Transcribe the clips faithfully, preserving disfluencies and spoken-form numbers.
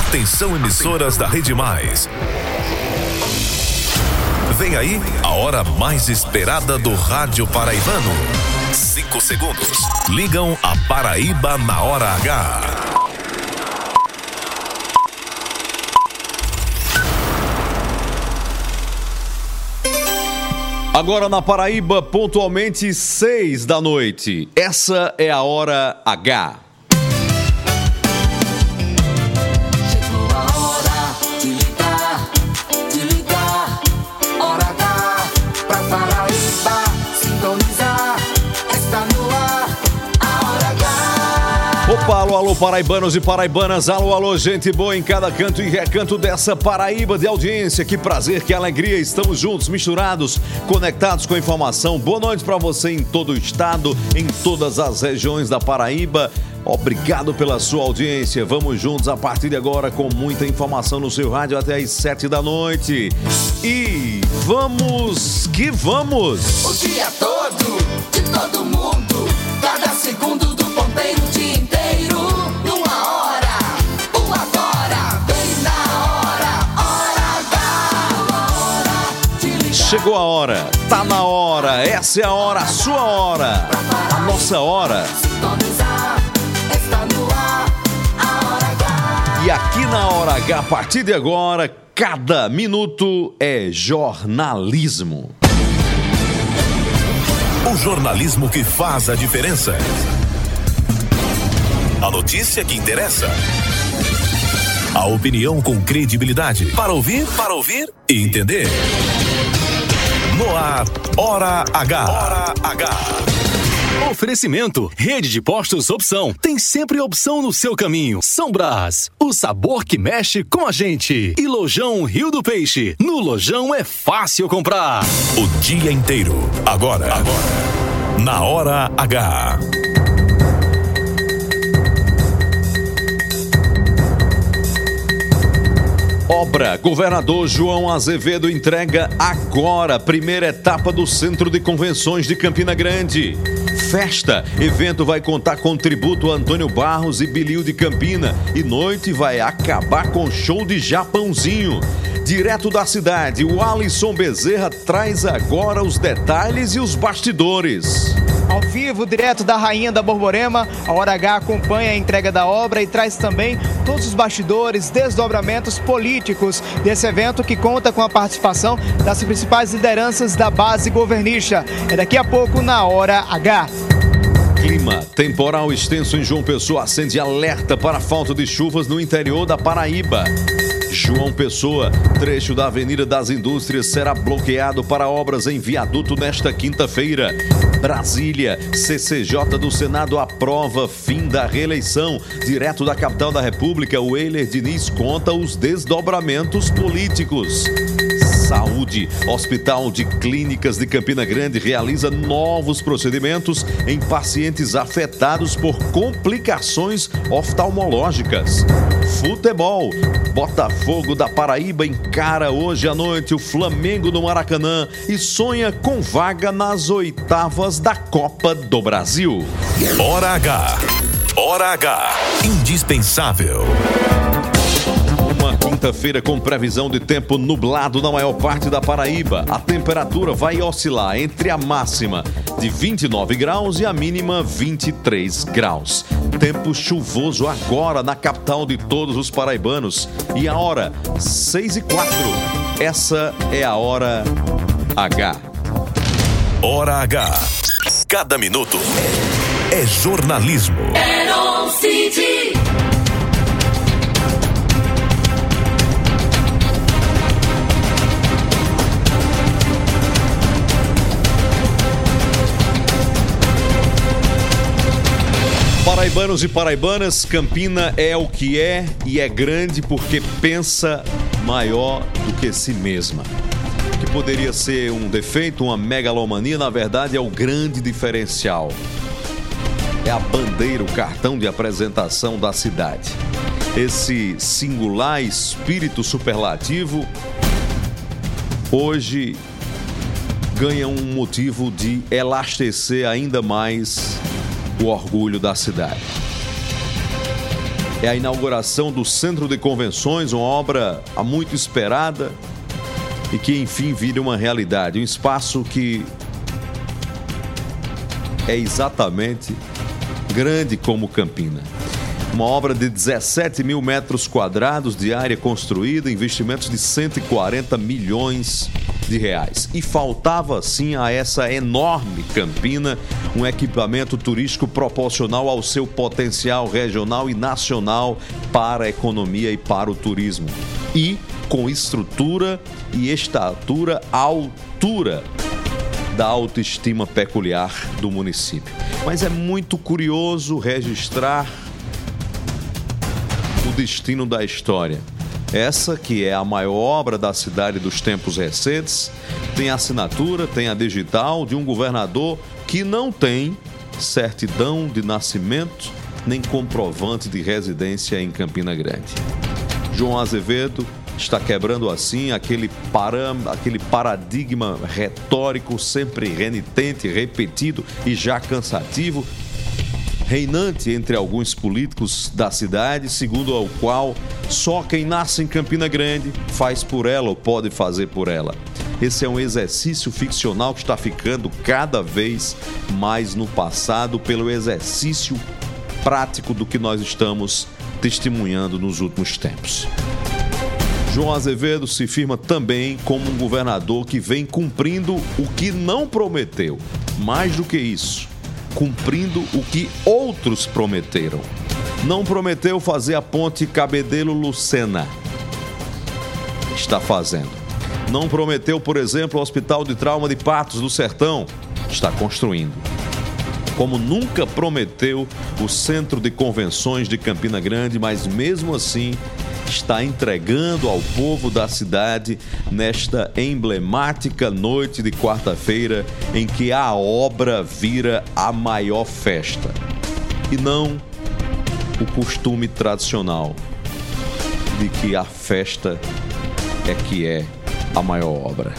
Atenção, emissoras da Rede Mais. Vem aí a hora mais esperada do rádio paraibano. Cinco segundos. Ligam a Paraíba na hora H. Agora na Paraíba, pontualmente seis da noite. Essa é a hora H. Chegou a hora de ligar, de ligar. Hora H pra Paraíba sintonizar. Está no ar a hora H. Opa, alô, alô, paraibanos e paraibanas. Alô, alô, gente boa em cada canto e recanto dessa Paraíba de audiência. Que prazer, que alegria. Estamos juntos, misturados, conectados com a informação. Boa noite para você em todo o estado, em todas as regiões da Paraíba. Obrigado pela sua audiência. Vamos juntos a partir de agora com muita informação no seu rádio até às sete da noite. E vamos que vamos! O dia todo, de todo mundo, cada segundo do ponteiro, o dia inteiro, numa hora, o agora, bem na hora, hora H, hora de ligar. Chegou a hora, tá na hora, essa é a hora, a sua hora, a nossa hora. Sintonizar, está no ar, a hora H. E aqui na hora H, a partir de agora, cada minuto é jornalismo. O jornalismo que faz a diferença. A notícia que interessa. A opinião com credibilidade. Para ouvir, para ouvir e entender. No ar, Hora H. Hora H. Oferecimento, Rede de Postos Opção. Tem sempre opção no seu caminho. São Brás, o sabor que mexe com a gente. E Lojão Rio do Peixe. No Lojão é fácil comprar. O dia inteiro. Agora. Agora. Na Hora H. Obra, governador João Azevedo entrega agora a primeira etapa do Centro de Convenções de Campina Grande. Festa, evento vai contar com tributo a Antônio Barros e Bilil de Campina. E noite vai acabar com show de Japãozinho. Direto da cidade, o Alisson Bezerra traz agora os detalhes e os bastidores. Ao vivo, direto da Rainha da Borborema, a Hora H acompanha a entrega da obra e traz também todos os bastidores, desdobramentos políticos desse evento que conta com a participação das principais lideranças da base governicha. É daqui a pouco na Hora H. Clima, temporal extenso em João Pessoa acende alerta para a falta de chuvas no interior da Paraíba. João Pessoa, trecho da Avenida das Indústrias será bloqueado para obras em viaduto nesta quinta-feira. Brasília, C C J do Senado aprova fim da reeleição. Direto da capital da República, o Weiler Diniz conta os desdobramentos políticos. Saúde, Hospital de Clínicas de Campina Grande realiza novos procedimentos em pacientes afetados por complicações oftalmológicas. Futebol, Botafogo da Paraíba encara hoje à noite o Flamengo no Maracanã e sonha com vaga nas oitavas da Copa do Brasil. Hora H. Hora H. Indispensável. Uma quinta-feira com previsão de tempo nublado na maior parte da Paraíba. A temperatura vai oscilar entre a máxima de vinte e nove graus e a mínima vinte e três graus. Tempo chuvoso agora na capital de todos os paraibanos. E a hora, seis e quatro. Essa é a Hora H. Hora H. Cada minuto é jornalismo. Eron City. Paraibanos e paraibanas, Campina é o que é e é grande porque pensa maior do que si mesma. O que poderia ser um defeito, uma megalomania, na verdade é o grande diferencial. É a bandeira, o cartão de apresentação da cidade. Esse singular espírito superlativo hoje ganha um motivo de elastecer ainda mais o orgulho da cidade. É a inauguração do Centro de Convenções, uma obra há muito esperada e que, enfim, vira uma realidade. Um espaço que é exatamente grande como Campina. Uma obra de dezessete mil metros quadrados de área construída, investimentos de cento e quarenta milhões de reais. E faltava, sim, a essa enorme Campina um equipamento turístico proporcional ao seu potencial regional e nacional para a economia e para o turismo. E com estrutura e estatura à altura da autoestima peculiar do município. Mas é muito curioso registrar o destino da história. Essa que é a maior obra da cidade dos tempos recentes, tem a assinatura, tem a digital de um governador que não tem certidão de nascimento nem comprovante de residência em Campina Grande. João Azevedo está quebrando assim aquele, param, aquele paradigma retórico sempre renitente, repetido e já cansativo, reinante entre alguns políticos da cidade, segundo o qual só quem nasce em Campina Grande faz por ela ou pode fazer por ela. Esse é um exercício ficcional que está ficando cada vez mais no passado pelo exercício prático do que nós estamos testemunhando nos últimos tempos. João Azevedo se firma também como um governador que vem cumprindo o que não prometeu. Mais do que isso, cumprindo o que outros prometeram. Não prometeu fazer a ponte Cabedelo-Lucena. Está fazendo. Não prometeu, por exemplo, o Hospital de Trauma de Patos do Sertão. Está construindo. Como nunca prometeu o Centro de Convenções de Campina Grande, mas mesmo assim está entregando ao povo da cidade nesta emblemática noite de quarta-feira em que a obra vira a maior festa. E não o costume tradicional de que a festa é que é a maior obra.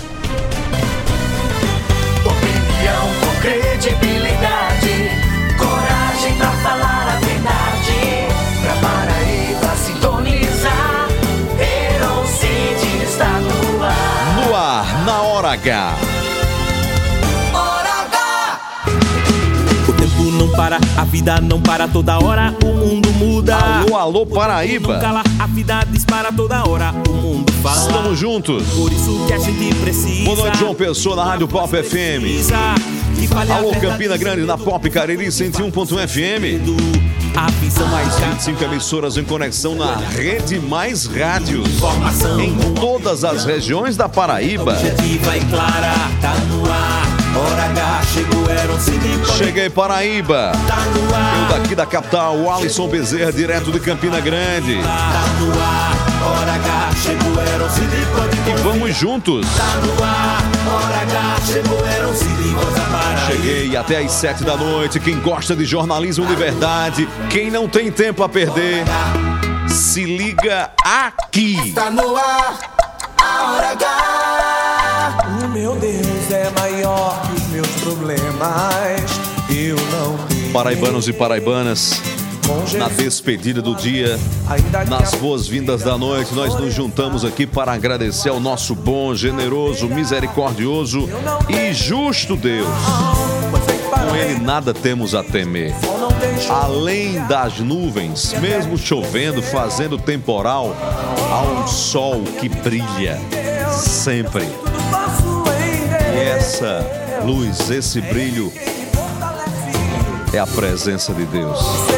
Opinião com credibilidade, coragem pra falar a verdade, pra Paraíba sintonizar, Heron City está no ar. No ar, na hora H. Hora H. O tempo não para, a vida não para, toda hora o mundo muda. Alô, alô, Paraíba. Não cala, a vida dispara toda hora, o mundo fala. Estamos juntos. Por isso que a gente precisa. Boa noite, João Pessoa, na Rádio Pop F M. Alô, Campina Grande, na Pop Cariri cento e um ponto um F M. Mais vinte e cinco emissoras em conexão na Rede Mais Rádios. Em todas as regiões da Paraíba. Objetiva e clara, tá no ar. Hora H, chegou, Heron City. Cheguei, Paraíba. Tá no ar. Eu daqui da capital, o Alisson Bezerra, direto de Campina Grande. Tá no ar. Hora H, chegou, Heron City. E vamos juntos. Tá no ar. Hora H, chegou, Heron City. Voz Paraíba. Cheguei até às sete da noite. Quem gosta de jornalismo de verdade, quem não tem tempo a perder, se liga aqui. Está no ar, a Hora H. O meu Deus é maior que os meus problemas. Eu não tenho. Paraibanos e paraibanas, na despedida do dia, nas boas-vindas da noite, nós nos juntamos aqui para agradecer ao nosso bom, generoso, misericordioso e justo Deus. Com Ele nada temos a temer. Além das nuvens, mesmo chovendo, fazendo temporal, há um sol que brilha sempre. E essa luz, esse brilho é a presença de Deus.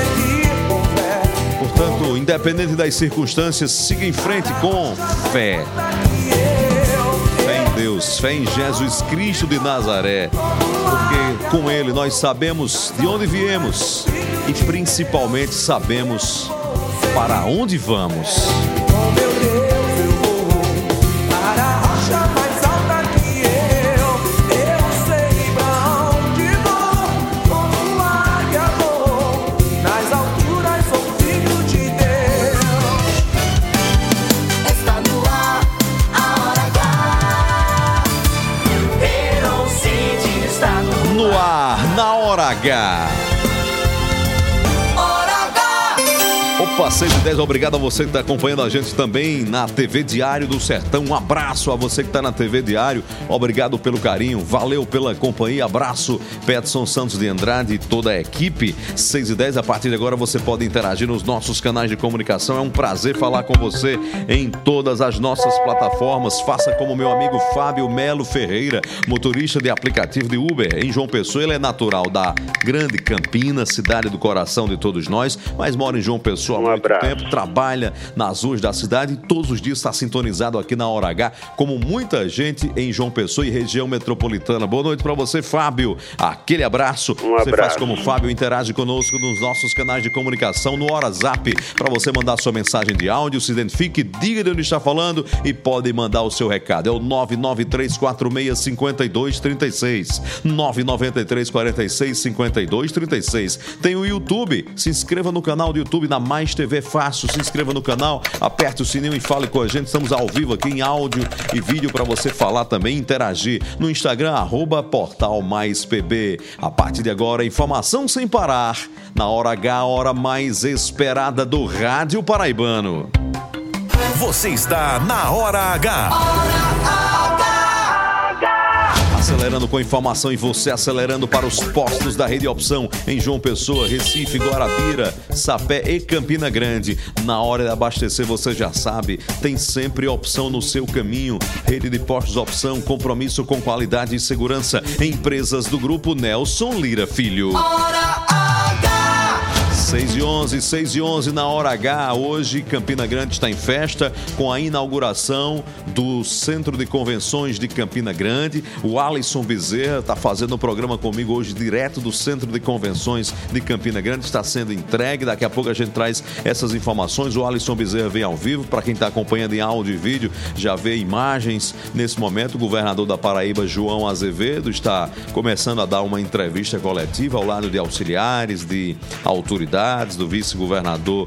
Portanto, independente das circunstâncias, siga em frente com fé. Fé em Deus, fé em Jesus Cristo de Nazaré. Porque com Ele nós sabemos de onde viemos e principalmente sabemos para onde vamos. Hora H. Opa, seis e dez, obrigado a você que está acompanhando a gente também na T V Diário do Sertão. Um abraço a você que está na T V Diário. Obrigado pelo carinho, valeu pela companhia. Abraço, Peterson Santos de Andrade e toda a equipe. seis e dez, a partir de agora você pode interagir nos nossos canais de comunicação. É um prazer falar com você em todas as nossas plataformas. Faça como meu amigo Fábio Melo Ferreira, motorista de aplicativo de Uber em João Pessoa. Ele é natural da Grande Campinas, cidade do coração de todos nós, mas mora em João Pessoa há Um muito abraço. tempo, trabalha nas ruas da cidade e todos os dias está sintonizado aqui na Hora H, como muita gente em João Pessoa e região metropolitana. Boa noite para você, Fábio. Aquele abraço. Um Você abraço. faz como Fábio, interage conosco nos nossos canais de comunicação, no WhatsApp, para você mandar sua mensagem de áudio, se identifique, diga de onde está falando e pode mandar o seu recado. É o nove nove três quatro seis cinco dois três seis. nove nove três quatro seis cinco dois três seis. Tem o YouTube. Se inscreva no canal do YouTube da Mais T V Fácil. Se inscreva no canal, aperte o sininho e fale com a gente. Estamos ao vivo aqui em áudio e vídeo para você falar também, interagir. No Instagram, arroba Portal Mais P B. A partir de agora, informação sem parar. Na Hora H, a hora mais esperada do rádio paraibano. Você está na Hora H. Acelerando com informação e você acelerando para os postos da Rede Opção em João Pessoa, Recife, Guarabira, Sapé e Campina Grande. Na hora de abastecer, você já sabe, tem sempre opção no seu caminho. Rede de Postos Opção, compromisso com qualidade e segurança. Empresas do Grupo Nelson Lira Filho. seis e onze, seis e onze na Hora H. Hoje, Campina Grande está em festa com a inauguração do Centro de Convenções de Campina Grande. O Alisson Bezerra está fazendo um programa comigo hoje direto do Centro de Convenções de Campina Grande. Está sendo entregue. Daqui a pouco a gente traz essas informações. O Alisson Bezerra vem ao vivo. Para quem está acompanhando em áudio e vídeo, já vê imagens nesse momento. O governador da Paraíba, João Azevedo, está começando a dar uma entrevista coletiva ao lado de auxiliares, de autoridades, do vice-governador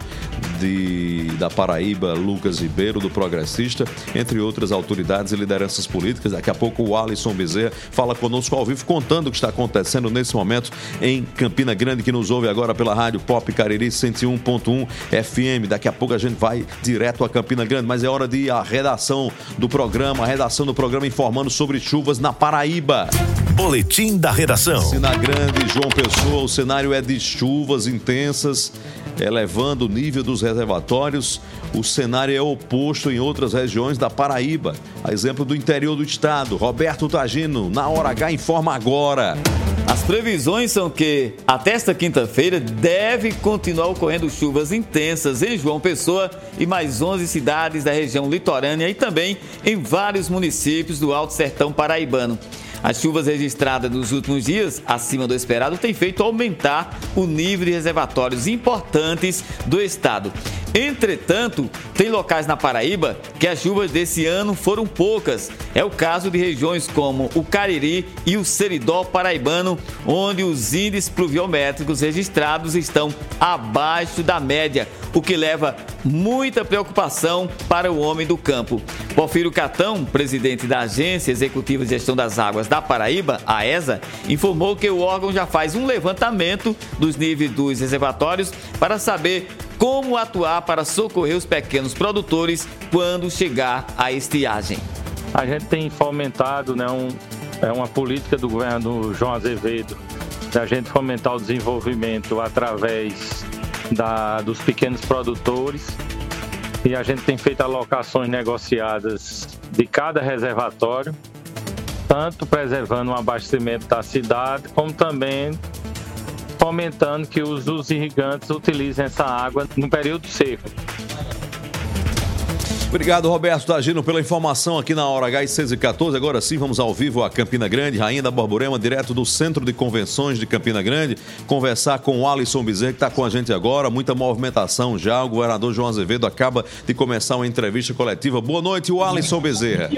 de, da Paraíba, Lucas Ribeiro, do Progressista, entre outras autoridades e lideranças políticas. Daqui a pouco o Alisson Bezerra fala conosco ao vivo, contando o que está acontecendo nesse momento em Campina Grande, que nos ouve agora pela Rádio Pop Cariri cento e um ponto um F M. Daqui a pouco a gente vai direto a Campina Grande, mas é hora de ir à redação do programa, a redação do programa informando sobre chuvas na Paraíba. Boletim da Redação. Campina Grande, João Pessoa, o cenário é de chuvas intensas, elevando o nível dos reservatórios. O cenário é oposto em outras regiões da Paraíba. A exemplo do interior do estado. Roberto Tagino, na Hora H, informa agora. As previsões são que até esta quinta-feira deve continuar ocorrendo chuvas intensas em João Pessoa e mais onze cidades da região litorânea e também em vários municípios do Alto Sertão paraibano. As chuvas registradas nos últimos dias, acima do esperado, têm feito aumentar o nível de reservatórios importantes do estado. Entretanto, tem locais na Paraíba que as chuvas desse ano foram poucas. É o caso de regiões como o Cariri e o Seridó paraibano, onde os índices pluviométricos registrados estão abaixo da média, o que leva muita preocupação para o homem do campo. Porfírio Catão, presidente da Agência Executiva de Gestão das Águas da Paraíba, a ESA, informou que o órgão já faz um levantamento dos níveis dos reservatórios para saber como atuar para socorrer os pequenos produtores quando chegar a estiagem. A gente tem fomentado, né, um, é uma política do governador João Azevedo, da gente fomentar o desenvolvimento através da, dos pequenos produtores, e a gente tem feito alocações negociadas de cada reservatório, tanto preservando o abastecimento da cidade, como também fomentando que os, os irrigantes utilizem essa água no período seco. Obrigado, Roberto Tagino, pela informação aqui na Hora H, seis e quatorze. Agora sim, vamos ao vivo a Campina Grande, Rainha da Borborema, direto do Centro de Convenções de Campina Grande, conversar com o Alisson Bezerra, que está com a gente agora. Muita movimentação já. O governador João Azevedo acaba de começar uma entrevista coletiva. Boa noite, o Alisson Bezerra.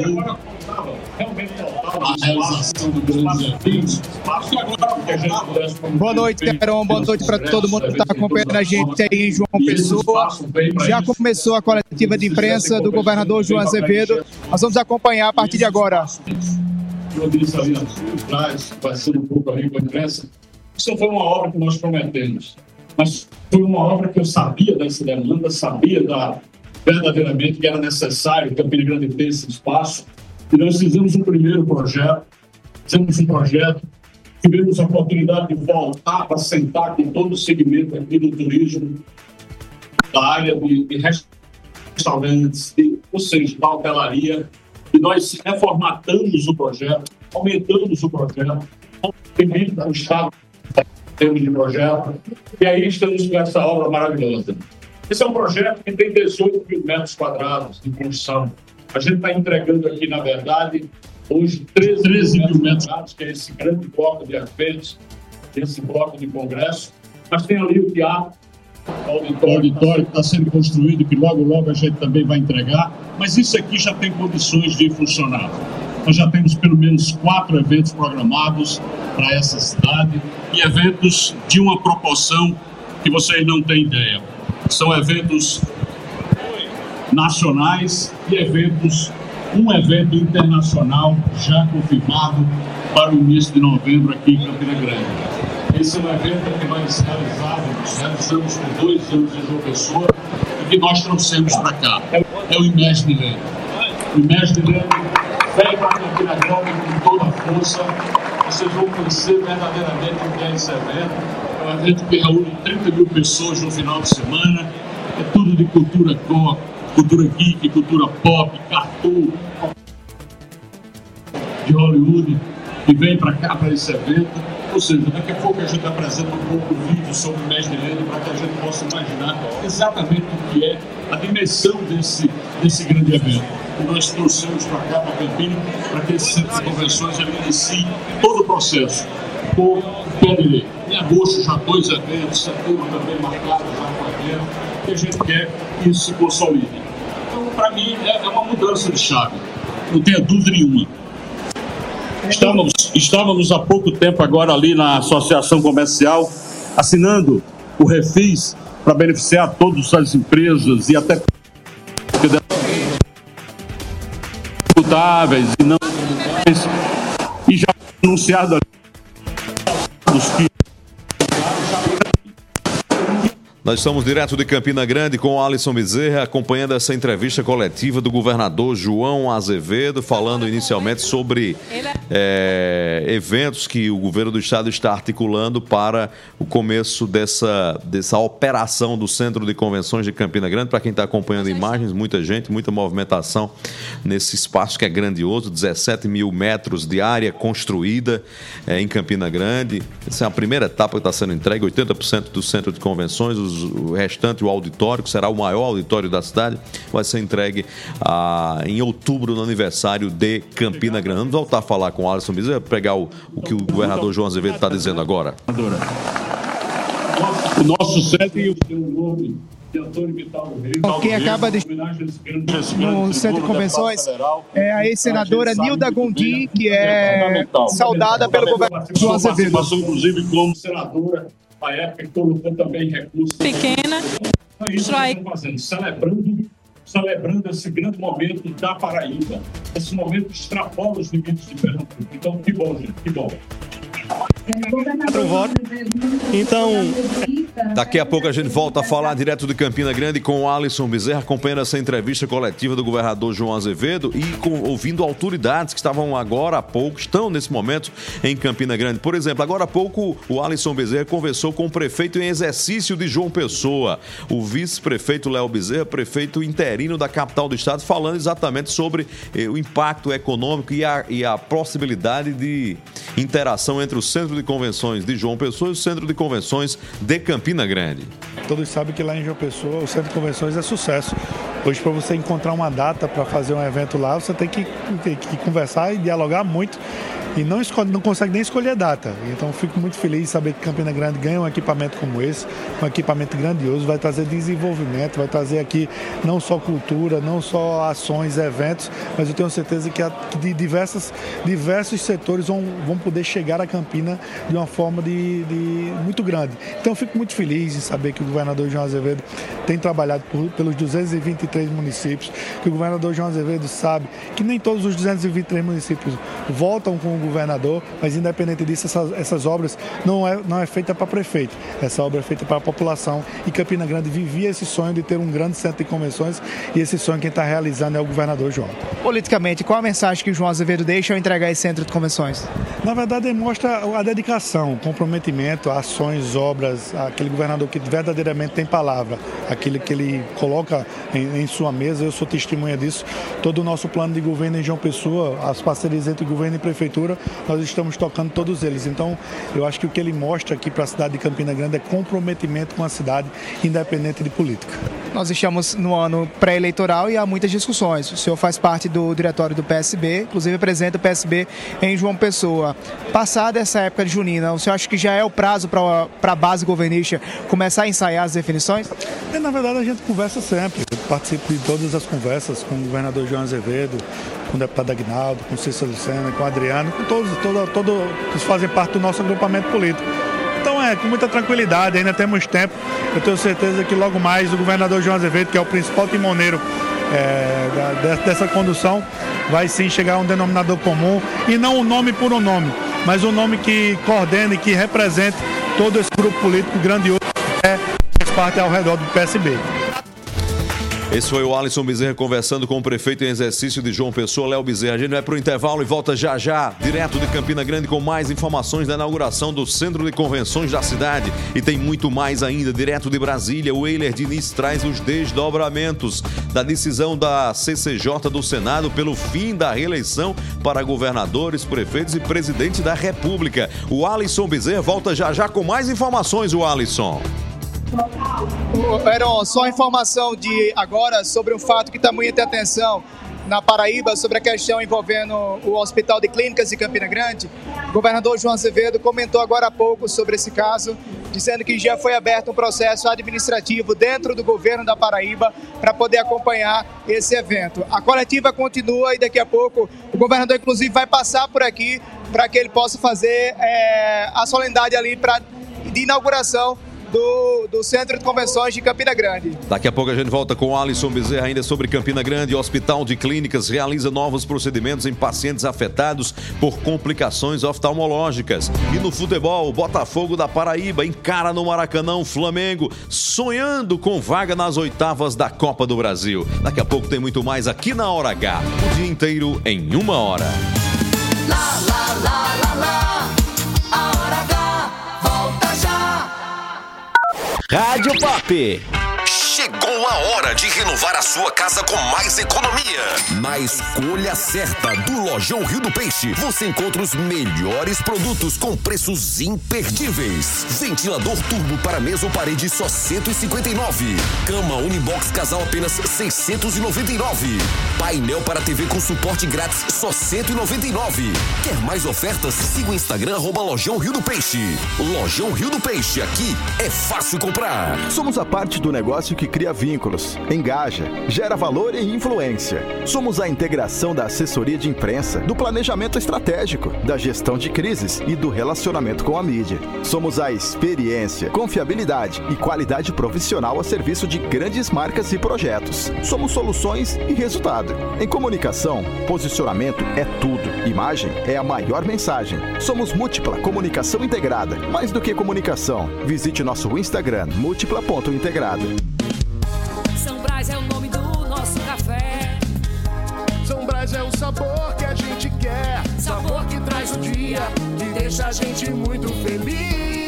Boa noite, Teron. Boa noite para todo mundo que está acompanhando a gente aí em João Pessoa. Já começou a coletiva de imprensa do governador João Azevedo. Nós vamos acompanhar a partir de agora. Eu disse ali na atrás, passando um pouco ali com a imprensa, isso foi uma obra que nós prometemos. mas foi uma obra que eu sabia dessa demanda, sabia da, verdadeiramente que era necessário que Campina Grande ter esse espaço, e nós fizemos um primeiro projeto, fizemos um projeto, tivemos a oportunidade de voltar para sentar com todo o segmento aqui do turismo, da área de, de restaurantes, de, ou seja, da hotelaria, e nós reformatamos o projeto, aumentamos o projeto, aumentamos o Estado em termos de projeto, e aí estamos com essa obra maravilhosa. Esse é um projeto que tem dezoito mil metros quadrados de construção. A gente está entregando aqui, na verdade, hoje treze mil metros quadrados, que é esse grande bloco de eventos, esse bloco de congresso, mas tem ali o teatro, o auditório, auditório que está sendo construído, que logo, logo a gente também vai entregar, mas isso aqui já tem condições de funcionar. Nós já temos pelo menos quatro eventos programados para essa cidade, e eventos de uma proporção que vocês não têm ideia. São eventos nacionais e eventos, um evento internacional já confirmado para o início de novembro aqui em Campina Grande. Esse é um evento que nós realizamos, realizamos por dois anos em João Pessoa e que nós trouxemos para cá. É o Imagine Land. O Imagine Land vem para Campina Grande com toda a força. Vocês vão conhecer verdadeiramente o que é esse evento. É um evento que reúne trinta mil pessoas no final de semana. É tudo de cultura pop, cultura geek, cultura pop, cartoon, de Hollywood, que vem para cá, para esse evento. Ou seja, daqui a pouco a gente apresenta um pouco de vídeo sobre o Imagine Land para que a gente possa imaginar exatamente o que é a dimensão desse, desse grande evento. E nós trouxemos para cá, para Campina, para que esse centro de convenções ele inicie todo o processo com o pé direito. Em agosto já dois eventos, setembro também marcado já com evento, e a gente quer que isso se consolide. Então, para mim, é uma mudança de chave, não tenha dúvida nenhuma. Estávamos, estávamos há pouco tempo agora ali na Associação Comercial, assinando o refis para beneficiar todas as empresas e até tributáveis e não e já anunciado ali os que Nós estamos direto de Campina Grande com o Alisson Bezerra, acompanhando essa entrevista coletiva do governador João Azevedo, falando inicialmente sobre é, eventos que o governo do estado está articulando para o começo dessa, dessa operação do Centro de Convenções de Campina Grande. Para quem está acompanhando imagens, muita gente, muita movimentação nesse espaço que é grandioso, dezessete mil metros de área construída é, em Campina Grande. Essa é a primeira etapa que está sendo entregue, oitenta por cento do Centro de Convenções, os o restante, o auditório, que será o maior auditório da cidade, vai ser entregue ah, em outubro, no aniversário de Campina Grande. Vamos voltar a falar com o Alisson Bezerra, pegar o, o que o governador João Azevedo está dizendo agora. O nosso centro e o seu nome de Antônio Vital Reis. Quem acaba de no Centro de Convenções é a ex-senadora Nilda Gondim, que é saudada pelo governador João Azevedo. Passou, inclusive, como senadora, na época que colocou também recursos. Pequena. Então, é isso que nós estamos fazendo, celebrando, celebrando esse grande momento da Paraíba. Esse momento que extrapola os limites de Pernambuco. Então, que bom, gente, que bom. Então, daqui a pouco a gente volta a falar direto de Campina Grande com o Alisson Bezerra, acompanhando essa entrevista coletiva do governador João Azevedo e com, ouvindo autoridades que estavam agora há pouco, estão nesse momento em Campina Grande. Por exemplo, agora há pouco o Alisson Bezerra conversou com o prefeito em exercício de João Pessoa, o vice-prefeito Léo Bezerra, prefeito interino da capital do estado, falando exatamente sobre eh, o impacto econômico e a, e a possibilidade de interação entre o Centro de Convenções de João Pessoa e o Centro de Convenções de Campina Grande. Todos sabem que lá em João Pessoa o Centro de Convenções é sucesso. Hoje, para você encontrar uma data para fazer um evento lá, você tem que, tem que conversar e dialogar muito e não, escolhe, não consegue nem escolher a data. Então, fico muito feliz de saber que Campina Grande ganha um equipamento como esse, um equipamento grandioso, vai trazer desenvolvimento, vai trazer aqui não só cultura, não só ações, eventos, mas eu tenho certeza que, a, que de diversas, diversos setores vão, vão poder chegar a Campina de uma forma de, de, muito grande. Então, fico muito feliz em saber que o governador João Azevedo tem trabalhado por, pelos duzentos e vinte e três municípios, que o governador João Azevedo sabe que nem todos os duzentos e vinte e três municípios voltam com o governador, mas independente disso, essas, essas obras não é, não é feita para prefeito, essa obra é feita para a população, e Campina Grande vivia esse sonho de ter um grande centro de convenções, e esse sonho quem está realizando é o governador João. Politicamente, qual a mensagem que o João Azevedo deixa ao entregar esse centro de convenções? Na verdade, mostra a dedicação, o comprometimento, ações, obras, aquele governador que verdadeiramente tem palavra, aquele que ele coloca em, em sua mesa. Eu sou testemunha disso. Todo o nosso plano de governo em João Pessoa, as parcerias entre governo e prefeitura, nós estamos tocando todos eles. Então, eu acho que o que ele mostra aqui para a cidade de Campina Grande é comprometimento com a cidade, independente de política. Nós estamos no ano pré-eleitoral e há muitas discussões. O senhor faz parte do diretório do P S B, inclusive apresenta o P S B em João Pessoa. Passada essa época de junina, o senhor acha que já é o prazo para a base governista começar a ensaiar as definições? É, na verdade, a gente conversa sempre. Eu participo de todas as conversas com o governador João Azevedo, com o deputado Aguinaldo, com o Cícero Lucena, com o Adriano, com todos, todos, todos que fazem parte do nosso agrupamento político. Então é, com muita tranquilidade, ainda temos tempo. Eu tenho certeza que logo mais o governador João Azevedo, que é o principal timoneiro é, da, dessa condução, vai sim chegar a um denominador comum, e não um nome por um nome, mas um nome que coordene e que represente todo esse grupo político grandioso que é, faz parte ao redor do P S B. Esse foi o Alisson Bezerra conversando com o prefeito em exercício de João Pessoa, Léo Bezerra. A gente vai para o intervalo e volta já já, direto de Campina Grande, com mais informações da inauguração do Centro de Convenções da cidade. E tem muito mais ainda, direto de Brasília. O Weiler Diniz traz os desdobramentos da decisão da C C J do Senado pelo fim da reeleição para governadores, prefeitos e presidente da República. O Alisson Bezerra volta já já com mais informações, o Alisson. Heron, só informação de agora sobre um fato que está muita atenção na Paraíba, sobre a questão envolvendo o Hospital de Clínicas de Campina Grande. O governador João Azevedo comentou agora há pouco sobre esse caso, dizendo que já foi aberto um processo administrativo dentro do governo da Paraíba para poder acompanhar esse evento. A coletiva continua e daqui a pouco o governador, inclusive, vai passar por aqui para que ele possa fazer é, a solenidade ali pra, de inauguração Do, do Centro de Convenções de Campina Grande. Daqui a pouco a gente volta com o Alisson Bezerra ainda sobre Campina Grande. O Hospital de Clínicas realiza novos procedimentos em pacientes afetados por complicações oftalmológicas. E no futebol, o Botafogo da Paraíba encara no Maracanã o Flamengo, sonhando com vaga nas oitavas da Copa do Brasil. Daqui a pouco tem muito mais aqui na Hora H. O dia inteiro em uma hora. Lá, lá, lá, lá, lá. A Hora H volta já. Rádio Pop. Chegou a hora de renovar a sua casa com mais economia. Na escolha certa do Lojão Rio do Peixe, você encontra os melhores produtos com preços imperdíveis. Ventilador turbo para mesa ou parede só cento e cinquenta e nove reais. Cama Unibox casal apenas seiscentos e noventa e nove reais. Painel para T V com suporte grátis só cento e noventa e nove reais. Quer mais ofertas? Siga o Instagram arroba Lojão Rio do Peixe. Lojão Rio do Peixe, aqui é fácil comprar. Somos a parte do negócio que cria vínculos, engaja, gera valor e influência. Somos a integração da assessoria de imprensa, do planejamento estratégico, da gestão de crises e do relacionamento com a mídia. Somos a experiência, confiabilidade e qualidade profissional a serviço de grandes marcas e projetos. Somos soluções e resultado. Em comunicação, posicionamento é tudo. Imagem é a maior mensagem. Somos Múltipla Comunicação Integrada. Mais do que comunicação, visite nosso Instagram, múltipla ponto integrada. São Brás é o nome do nosso café. São Brás é o sabor que a gente quer. Sabor que traz o dia, que deixa a gente muito feliz.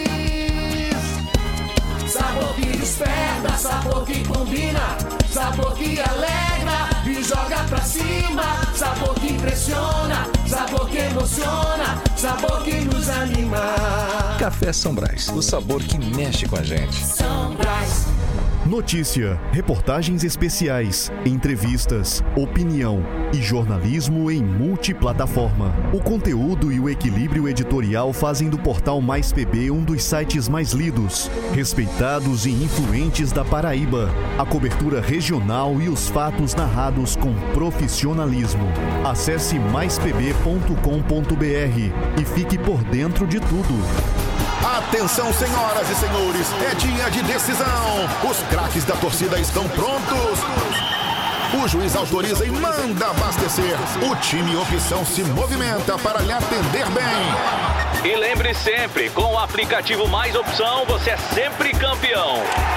Sabor que desperta, sabor que combina, sabor que alegra e joga pra cima. Sabor que impressiona, sabor que emociona, sabor que nos anima. Café São Brás, o sabor que mexe com a gente. São Brás. Notícia, reportagens especiais, entrevistas, opinião e jornalismo em multiplataforma. O conteúdo e o equilíbrio editorial fazem do portal Mais P B um dos sites mais lidos, respeitados e influentes da Paraíba. A cobertura regional e os fatos narrados com profissionalismo. Acesse mais p b ponto com ponto b r e fique por dentro de tudo. Atenção, senhoras e senhores, é dia de decisão. Os craques da torcida estão prontos. O juiz autoriza e manda abastecer. O time Opção se movimenta para lhe atender bem. E lembre sempre, com o aplicativo Mais Opção, você é sempre campeão.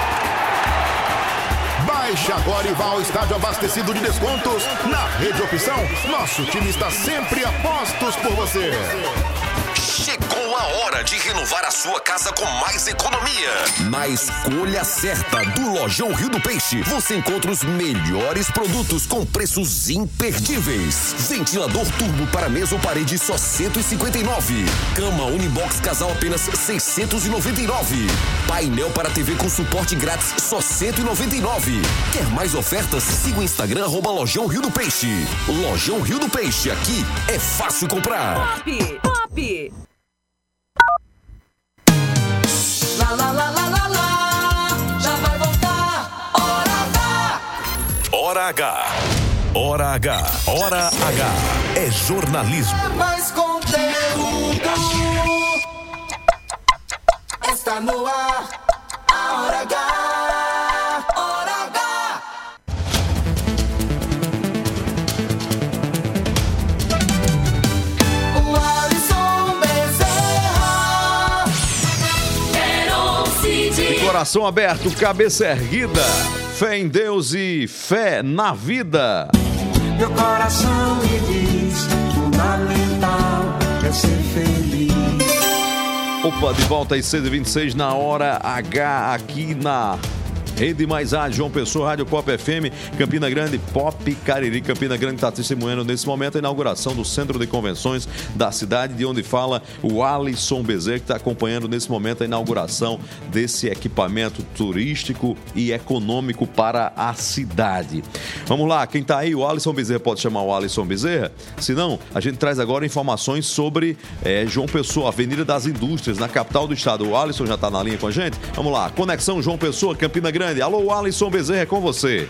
Baixe agora e vá ao estádio abastecido de descontos. Na Rede Opção, nosso time está sempre a postos por você. Chegou a hora de renovar a sua casa com mais economia. Na escolha certa do Lojão Rio do Peixe, você encontra os melhores produtos com preços imperdíveis. Ventilador turbo para mesa ou parede só cento e cinquenta e nove reais. Cama Unibox casal apenas seiscentos e noventa e nove reais. Painel para T V com suporte grátis só cento e noventa e nove reais. Quer mais ofertas? Siga o Instagram arroba Lojão Rio do Peixe. Lojão Rio do Peixe, aqui é fácil comprar. Pop, pop. Lá, lá, lá, lá, lá, lá, já vai voltar, Hora H. Hora H. Hora H. Hora H. É jornalismo. É mais conteúdo. Está no ar, a Hora H. Hora H. O Alisson Bezerra. De coração aberto, cabeça erguida, fé em Deus e fé na vida. Meu coração me diz, fundamental é ser feliz. Opa, de volta às seis e vinte e seis na Hora H, aqui na Rede Mais A, João Pessoa, Rádio Pop F M, Campina Grande, Pop Cariri. Campina Grande está testemunhando nesse momento a inauguração do Centro de Convenções da cidade, de onde fala o Alisson Bezerra, que está acompanhando nesse momento a inauguração desse equipamento turístico e econômico para a cidade. Vamos lá, quem está aí, o Alisson Bezerra, pode chamar o Alisson Bezerra? Se não, a gente traz agora informações sobre é, João Pessoa, Avenida das Indústrias, na capital do estado. O Alisson já está na linha com a gente? Vamos lá, Conexão João Pessoa, Campina Grande. Alô, Alisson Bezerra, é com você.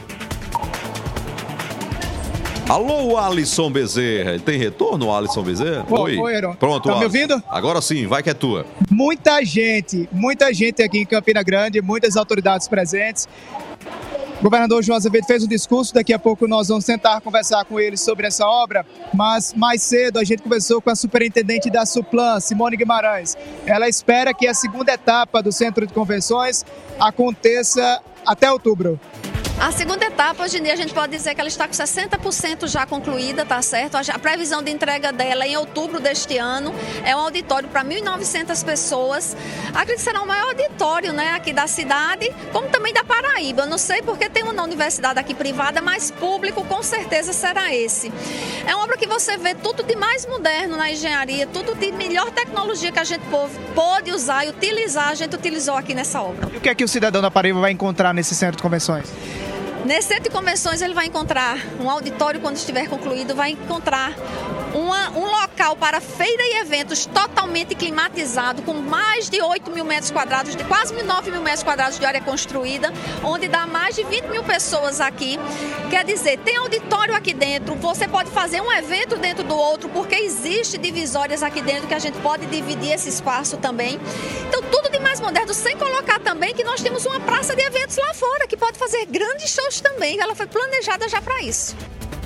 Alô, Alisson Bezerra. Tem retorno, Alisson Bezerra? Ô, Oi. Oi, Heron. Pronto, tá me Alisson. ouvindo? Agora sim, vai que é tua. Muita gente, muita gente aqui em Campina Grande, muitas autoridades presentes. O governador João Azevedo fez um discurso, daqui a pouco nós vamos tentar conversar com ele sobre essa obra, mas mais cedo a gente conversou com a superintendente da Suplan, Simone Guimarães. Ela espera que a segunda etapa do Centro de Convenções aconteça até outubro. A segunda etapa, hoje em dia, a gente pode dizer que ela está com sessenta por cento já concluída, tá certo? A previsão de entrega dela é em outubro deste ano. É um auditório para mil e novecentas pessoas. Acredito que será o maior auditório, né, aqui da cidade, como também da Paraíba. Eu não sei porque tem uma universidade aqui privada, mas público com certeza será esse. É uma obra que você vê tudo de mais moderno na engenharia, tudo de melhor tecnologia que a gente pôde usar e utilizar, a gente utilizou aqui nessa obra. E o que é que o cidadão da Paraíba vai encontrar nesse Centro de Convenções? Nesse Centro de Convenções ele vai encontrar um auditório, quando estiver concluído, vai encontrar uma, um local para feira e eventos totalmente climatizado, com mais de oito mil metros quadrados, de quase nove mil metros quadrados de área construída, onde dá mais de vinte mil pessoas aqui. Quer dizer, tem auditório aqui dentro, você pode fazer um evento dentro do outro, porque existe divisórias aqui dentro que a gente pode dividir esse espaço também. Então tudo de mais moderno, sem colocar também que nós temos uma praça de eventos lá fora, que pode fazer grandes shows também, ela foi planejada já para isso.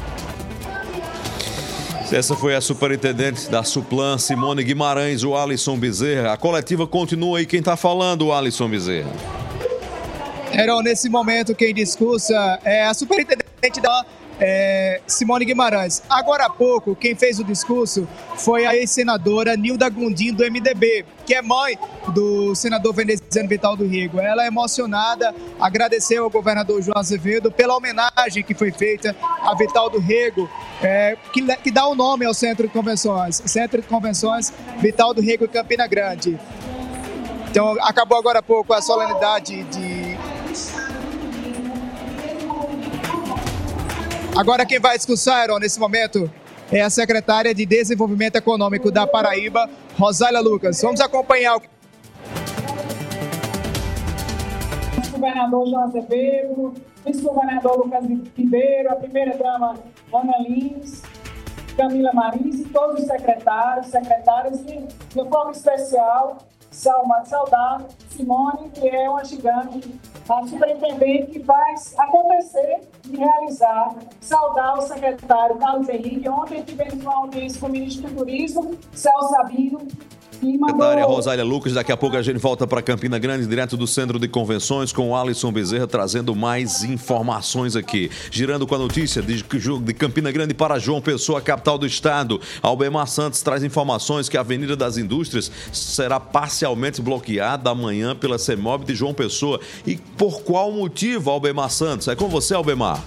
Essa foi a superintendente da Suplan, Simone Guimarães, o Alisson Bezerra. A coletiva continua aí, quem está falando, o Alisson Bezerra? Heron, nesse momento quem discursa é a superintendente da é, Simone Guimarães. Agora há pouco, quem fez o discurso foi a ex-senadora Nilda Gondim, do M D B, que é mãe do senador veneziano Vital do Rego. Ela é emocionada, agradeceu ao governador João Azevedo pela homenagem que foi feita a Vital do Rego, é, que, que dá o nome ao Centro de Convenções, Centro de Convenções Vital do Rego, Campina Grande. Então, acabou agora há pouco a solenidade de... Agora quem vai discursar, Heron, nesse momento é a secretária de Desenvolvimento Econômico da Paraíba, Rosália Lucas. Vamos acompanhar o... Governador João Azevedo, vice-governador Lucas Ribeiro, a primeira-dama Ana Lins, Camila Marins e todos os secretários, secretárias e, de forma especial, salma- saudar Simone, que é uma gigante, a superintendente que faz acontecer e realizar, saudar o secretário Carlos Henrique. Ontem tivemos uma audiência com o ministro do Turismo, Celso Sabino, Secretária Rosália Lucas, daqui a pouco a gente volta para Campina Grande, direto do Centro de Convenções, com o Alisson Bezerra, trazendo mais informações aqui. Girando com a notícia de, de Campina Grande para João Pessoa, capital do estado. Albemar Santos traz informações que a Avenida das Indústrias será parcialmente bloqueada amanhã pela CEMOB de João Pessoa. E por qual motivo, Albemar Santos? É com você, Albemar.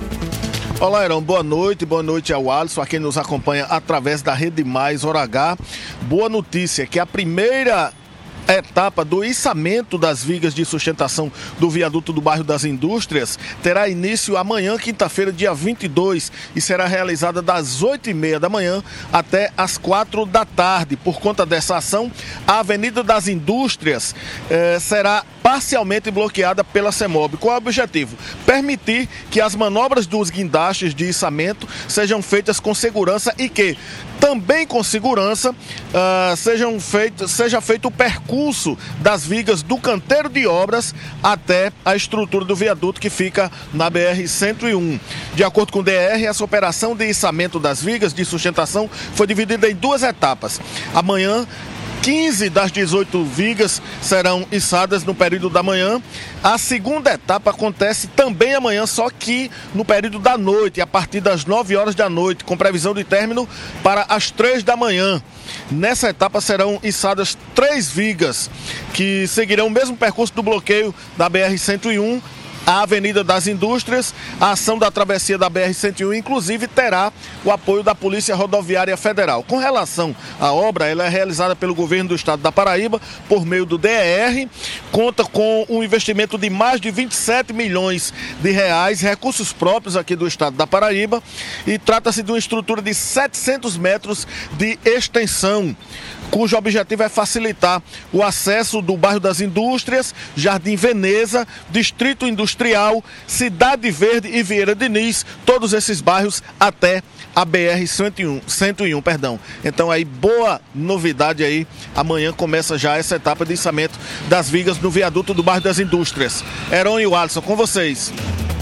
Olá, Heron, boa noite, boa noite ao Alisson, a quem nos acompanha através da Rede Mais Hora H. Boa notícia, que a primeira etapa do içamento das vigas de sustentação do viaduto do bairro das Indústrias terá início amanhã, quinta-feira, dia vinte e dois, e será realizada das oito e meia da manhã até as quatro da tarde. Por conta dessa ação, a Avenida das Indústrias eh, será parcialmente bloqueada pela CEMOB. Qual é o objetivo? Permitir que as manobras dos guindastes de içamento sejam feitas com segurança e que, também com segurança, uh, sejam feito, seja feito o percurso das vigas do canteiro de obras até a estrutura do viaduto que fica na B R cento e um. De acordo com o D R, essa operação de içamento das vigas de sustentação foi dividida em duas etapas. Amanhã, quinze das dezoito vigas serão içadas no período da manhã. A segunda etapa acontece também amanhã, só que no período da noite, a partir das nove horas da noite, com previsão de término para as três da manhã. Nessa etapa serão içadas três vigas, que seguirão o mesmo percurso do bloqueio da B R cento e um, a Avenida das Indústrias. A ação da travessia da B R cento e um, inclusive, terá o apoio da Polícia Rodoviária Federal. Com relação à obra, ela é realizada pelo governo do estado da Paraíba por meio do D E R, conta com um investimento de mais de vinte e sete milhões de reais, recursos próprios aqui do estado da Paraíba, e trata-se de uma estrutura de setecentos metros de extensão, cujo objetivo é facilitar o acesso do bairro das Indústrias, Jardim Veneza, Distrito Industrial, Cidade Verde e Vieira Diniz, todos esses bairros até a B R cento e um, perdão. Então aí, boa novidade aí, amanhã começa já essa etapa de içamento das vigas no viaduto do bairro das Indústrias. Heron e o Alisson, com vocês.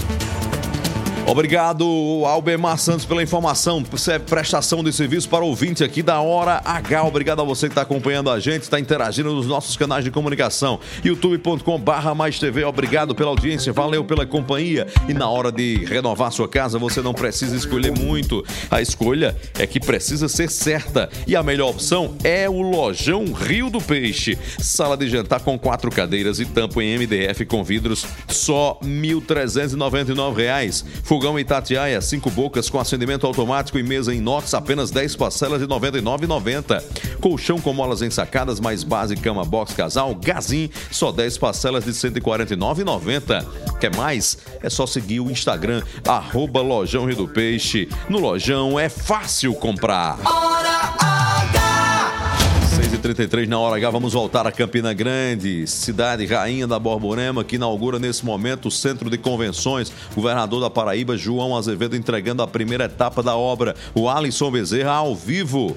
Obrigado, Albemar Santos, pela informação. Prestação de serviço para ouvinte aqui da Hora H. Obrigado a você que está acompanhando a gente, está interagindo nos nossos canais de comunicação. youtube ponto com barra mais T V. Obrigado pela audiência, valeu pela companhia. E na hora de renovar sua casa, você não precisa escolher muito. A escolha é que precisa ser certa. E a melhor opção é o Lojão Rio do Peixe. Sala de jantar com quatro cadeiras e tampo em M D F com vidros, só mil trezentos e noventa e nove reais. Fogão Itatiaia, cinco bocas com acendimento automático e mesa inox, apenas dez parcelas de noventa e nove reais e noventa centavos. Colchão com molas ensacadas, mais base, cama, box, casal, Gazin, só dez parcelas de cento e quarenta e nove reais e noventa centavos. Quer mais? É só seguir o Instagram, arroba Lojão Rio do Peixe. No Lojão é fácil comprar. seis e trinta e três na Hora H, vamos voltar a Campina Grande, cidade rainha da Borborema, que inaugura nesse momento o Centro de Convenções. Governador da Paraíba, João Azevedo, entregando a primeira etapa da obra. O Alisson Bezerra ao vivo.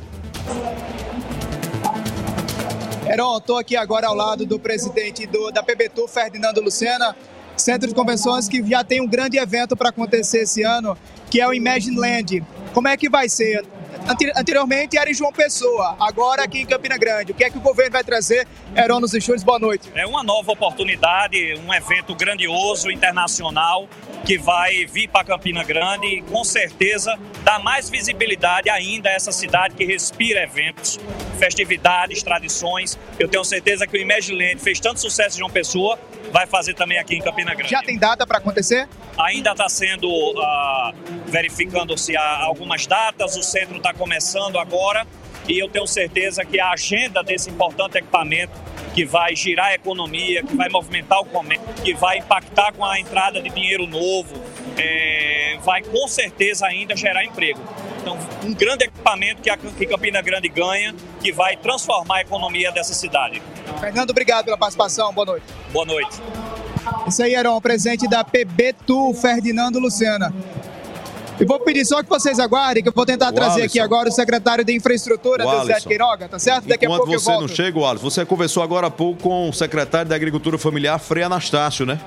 Heron, estou aqui agora ao lado do presidente do, da P B T U, Ferdinando Lucena. Centro de Convenções que já tem um grande evento para acontecer esse ano, que é o Imagine Land. Como é que vai ser? Anteriormente era em João Pessoa, agora aqui em Campina Grande. O que é que o governo vai trazer? Heron nos estúdios, boa noite. É uma nova oportunidade, um evento grandioso, internacional, que vai vir para Campina Grande e com certeza dá mais visibilidade ainda a essa cidade que respira eventos, festividades, tradições. Eu tenho certeza que o Imagine Land fez tanto sucesso em João Pessoa, vai fazer também aqui em Campina Grande. Já tem data para acontecer? Ainda está sendo uh, verificando-se algumas datas, o centro está começando agora e eu tenho certeza que a agenda desse importante equipamento que vai girar a economia, que vai movimentar o comércio, que vai impactar com a entrada de dinheiro novo, é, vai com certeza ainda gerar emprego. Então, um grande equipamento que a que Campina Grande ganha, que vai transformar a economia dessa cidade. Fernando, obrigado pela participação. Boa noite. Boa noite. Isso aí, Heron, presente da P B T U, Ferdinando Lucena. E vou pedir só que vocês aguardem, que eu vou tentar o trazer Alisson. aqui agora o secretário de Infraestrutura, Deusete Queiroga, tá certo? Daqui Enquanto a pouco eu você volto. não chega, Alisson, você conversou agora há pouco com o secretário da Agricultura Familiar, Frei Anastácio, né?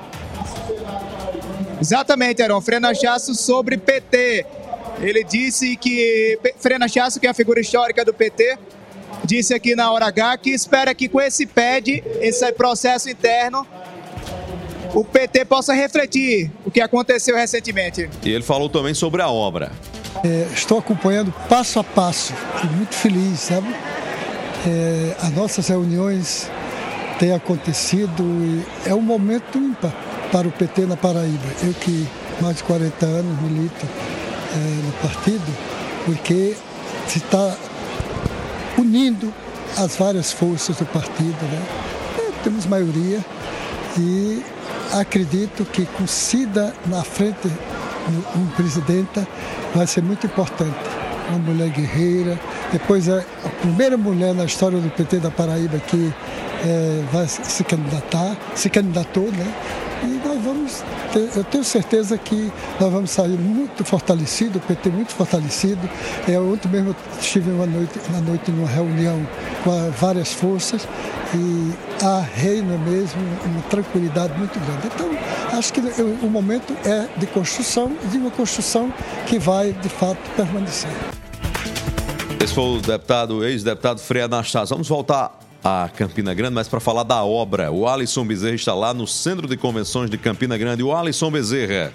Exatamente, Heron. Frei Anastácio sobre P T. Ele disse que... Frei Anastácio, que é a figura histórica do P T, disse aqui na Hora H que espera que com esse P E D, esse processo interno, o P T possa refletir o que aconteceu recentemente. E ele falou também sobre a obra. É, estou acompanhando passo a passo, fico muito feliz, sabe? É, as nossas reuniões têm acontecido e é um momento ímpar para o P T na Paraíba. Eu que mais de quarenta anos milito é, no partido, porque se está unindo as várias forças do partido, né? É, temos maioria e acredito que com Cida na frente, um presidenta, vai ser muito importante. Uma mulher guerreira, depois é a primeira mulher na história do P T da Paraíba que é, vai se candidatar, se candidatou, né? E nós vamos ter, eu tenho certeza que nós vamos sair muito fortalecido, o P T muito fortalecido. É, ontem mesmo eu estive uma noite, na noite numa reunião com várias forças e há reina mesmo uma tranquilidade muito grande. Então, acho que o momento é de construção, de uma construção que vai, de fato, permanecer. Esse foi o deputado, ex-deputado Frei Anastácio. Vamos voltar a Campina Grande, mas para falar da obra. O Alisson Bezerra está lá no Centro de Convenções de Campina Grande. O Alisson Bezerra.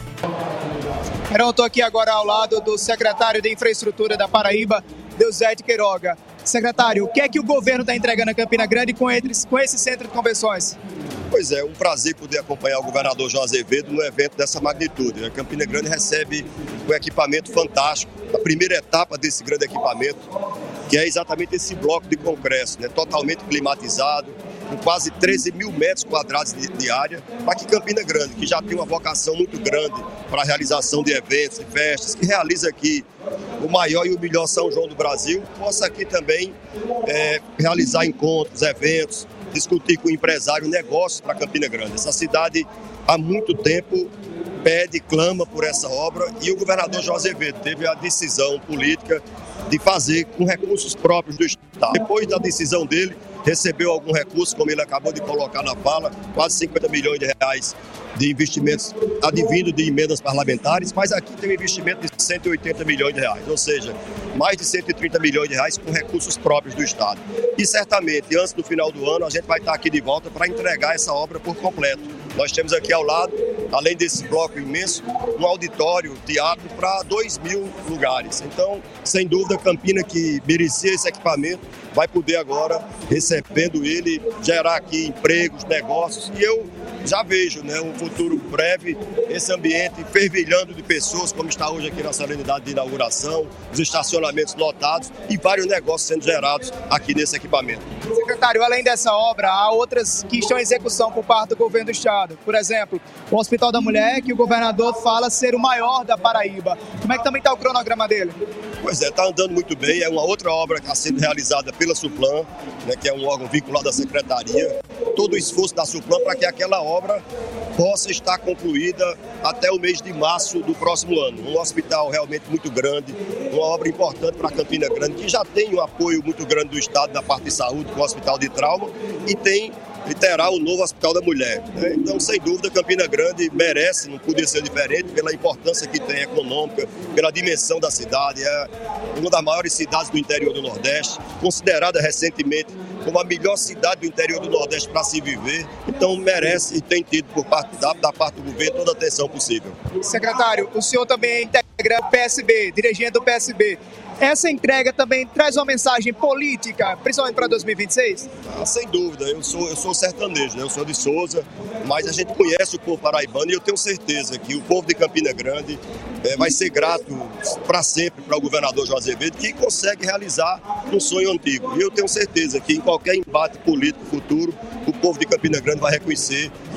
Eu estou aqui agora ao lado do secretário de Infraestrutura da Paraíba, Deusete Queiroga. Secretário, o que é que o governo está entregando a Campina Grande com, eles, com esse centro de convenções? Pois é, um prazer poder acompanhar o governador João Azevedo num evento dessa magnitude. A Campina Grande recebe um equipamento fantástico, a primeira etapa desse grande equipamento, que é exatamente esse bloco de concreto, né, totalmente climatizado, com quase treze mil metros quadrados de, de área, para que Campina Grande, que já tem uma vocação muito grande para a realização de eventos e festas, que realiza aqui o maior e o melhor São João do Brasil, possa aqui também é, realizar encontros, eventos, discutir com o empresário negócios para Campina Grande. Essa cidade há muito tempo pede, clama por essa obra e o governador João Azevedo teve a decisão política de fazer com recursos próprios do Estado. Depois da decisão dele, recebeu algum recurso, como ele acabou de colocar na fala, quase cinquenta milhões de reais de investimentos advindo de emendas parlamentares, mas aqui tem um investimento de cento e oitenta milhões de reais, ou seja, mais de cento e trinta milhões de reais com recursos próprios do Estado. E certamente, antes do final do ano, a gente vai estar aqui de volta para entregar essa obra por completo. Nós temos aqui ao lado, além desse bloco imenso, um auditório, teatro para dois mil lugares. Então, sem dúvida, Campina, que merecia esse equipamento, vai poder agora, recebendo ele, gerar aqui empregos, negócios. E eu já vejo, né, um futuro breve, esse ambiente fervilhando de pessoas, como está hoje aqui na solenidade de inauguração, os estacionamentos lotados e vários negócios sendo gerados aqui nesse equipamento. Secretário, além dessa obra, há outras que estão em execução por parte do governo do Estado. Por exemplo, o Hospital da Mulher, que o governador fala ser o maior da Paraíba. Como é que também está o cronograma dele? Pois é, está andando muito bem. É uma outra obra que está sendo realizada pela Suplan, né, que é um órgão vinculado à Secretaria. Todo o esforço da Suplan para que aquela obra possa estar concluída até o mês de março do próximo ano. Um hospital realmente muito grande, uma obra importante para Campina Grande, que já tem um apoio muito grande do Estado na parte de saúde, com o Hospital de Trauma, e tem e terá o novo Hospital da Mulher. Né? Então, sem dúvida, Campina Grande merece, não podia ser diferente, pela importância que tem econômica, pela dimensão da cidade. É uma das maiores cidades do interior do Nordeste, considerada recentemente como a melhor cidade do interior do Nordeste para se viver. Então, merece e tem tido, por parte da, da parte do governo, toda a atenção possível. Secretário, o senhor também integra o P S B, dirigente do P S B. Essa entrega também traz uma mensagem política, principalmente para dois mil e vinte e seis? Ah, sem dúvida, eu sou, eu sou sertanejo, né? Eu sou de Souza, mas a gente conhece o povo paraibano e eu tenho certeza que o povo de Campina Grande é, vai ser grato para sempre para o governador João Azevedo, que consegue realizar um sonho antigo. E eu tenho certeza que em qualquer embate político futuro, o povo de Campina Grande vai reconhecer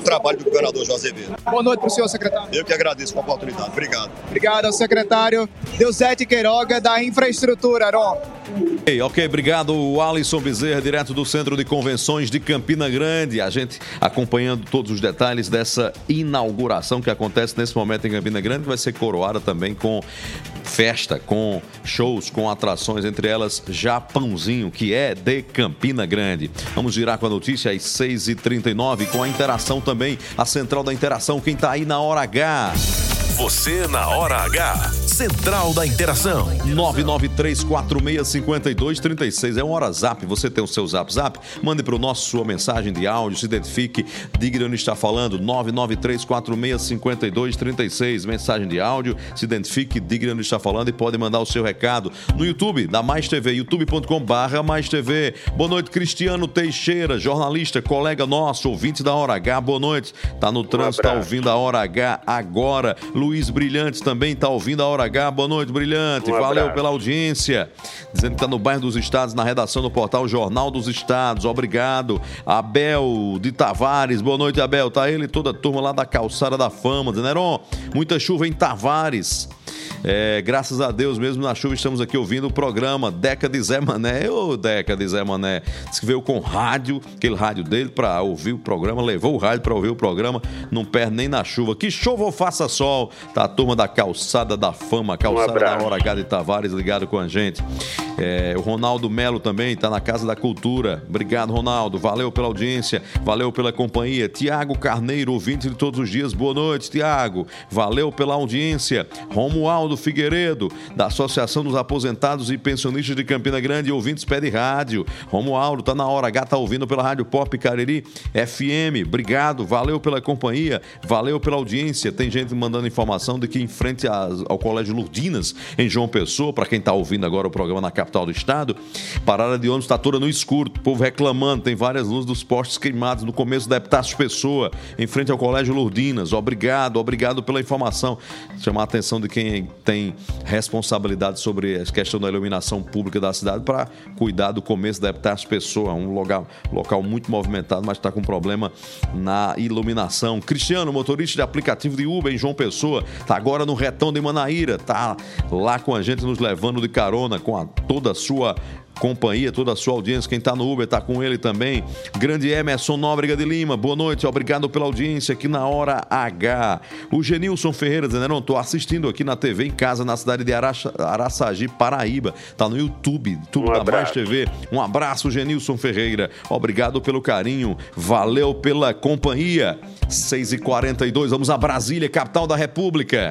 trabalho do governador João Azevedo. Boa noite para o senhor, secretário. Eu que agradeço a oportunidade. Obrigado. Obrigado ao secretário Deusete Queiroga, da Infraestrutura, Aron. Ei, ok, obrigado, Alisson Bezerra, direto do Centro de Convenções de Campina Grande. A gente acompanhando todos os detalhes dessa inauguração que acontece nesse momento em Campina Grande, que vai ser coroada também com festa, com shows, com atrações, entre elas Japãozinho, que é de Campina Grande. Vamos girar com a notícia às seis e trinta e nove, com a interação também, a central da interação, quem tá aí na hora H. Você na hora H. Central da Interação. nove nove três quatro seis cinco dois três seis. É um hora zap. Você tem o seu zap zap? Mande para o nosso sua mensagem de áudio. Se identifique. Diga onde está falando. nove nove três quatro seis cinco dois três seis. Mensagem de áudio. Se identifique. Diga onde está falando e pode mandar o seu recado no YouTube da Mais T V. youtube ponto com barra Mais T V. Boa noite, Cristiano Teixeira, jornalista, colega nosso, ouvinte da Hora H. Boa noite. Tá no trânsito, tá ouvindo a Hora H agora. Luiz Brilhantes também tá ouvindo a Hora H. Boa noite, Brilhante. Um Valeu pela audiência. Dizendo que tá no bairro dos Estados, na redação do portal Jornal dos Estados. Obrigado. Abel de Tavares. Boa noite, Abel. Tá ele e toda a turma lá da Calçada da Fama. Zeneron, muita chuva em Tavares. É, graças a Deus, mesmo na chuva, estamos aqui ouvindo o programa Deca de Zé Mané. Ô, Deca de Zé Mané. Diz que veio com rádio, aquele rádio dele para ouvir o programa, levou o rádio para ouvir o programa, não perde nem na chuva. Que chova ou faça sol, tá a turma da Calçada da Fama, Calçada um da Hora H de Tavares ligado com a gente. É, o Ronaldo Melo também tá na Casa da Cultura. Obrigado, Ronaldo. Valeu pela audiência, valeu pela companhia. Tiago Carneiro, ouvinte de todos os dias. Boa noite, Tiago. Valeu pela audiência. Romualdo Figueiredo, da Associação dos Aposentados e Pensionistas de Campina Grande, ouvintes pede rádio. Romualdo, tá na Hora H, tá ouvindo pela Rádio Pop Cariri F M. Obrigado, valeu pela companhia, valeu pela audiência. Tem gente mandando informação de que em frente ao Colégio Lourdinas, em João Pessoa, para quem tá ouvindo agora o programa na capital do estado, parada de ônibus tá toda no escuro, o povo reclamando, tem várias luzes dos postes queimados no começo da Epitácio Pessoa, em frente ao Colégio Lourdinas. Obrigado, obrigado pela informação. Chamar a atenção de quem tem responsabilidade sobre a questão da iluminação pública da cidade para cuidar do começo da Epitácio Pessoa, um local, local muito movimentado, mas está com problema na iluminação. Cristiano, motorista de aplicativo de Uber em João Pessoa, está agora no Retão de Manaíra, está lá com a gente nos levando de carona com a, toda a sua companhia, toda a sua audiência. Quem está no Uber está com ele também. Grande Emerson Nóbrega de Lima, boa noite, obrigado pela audiência aqui na Hora H. O Genilson Ferreira dizendo, não, estou assistindo aqui na T V em casa, na cidade de Araça, Araçagi, Paraíba. Está no YouTube, YouTube um da Mais T V. Um abraço, Genilson Ferreira. Obrigado pelo carinho, valeu pela companhia. seis e quarenta e dois, vamos a Brasília, capital da República.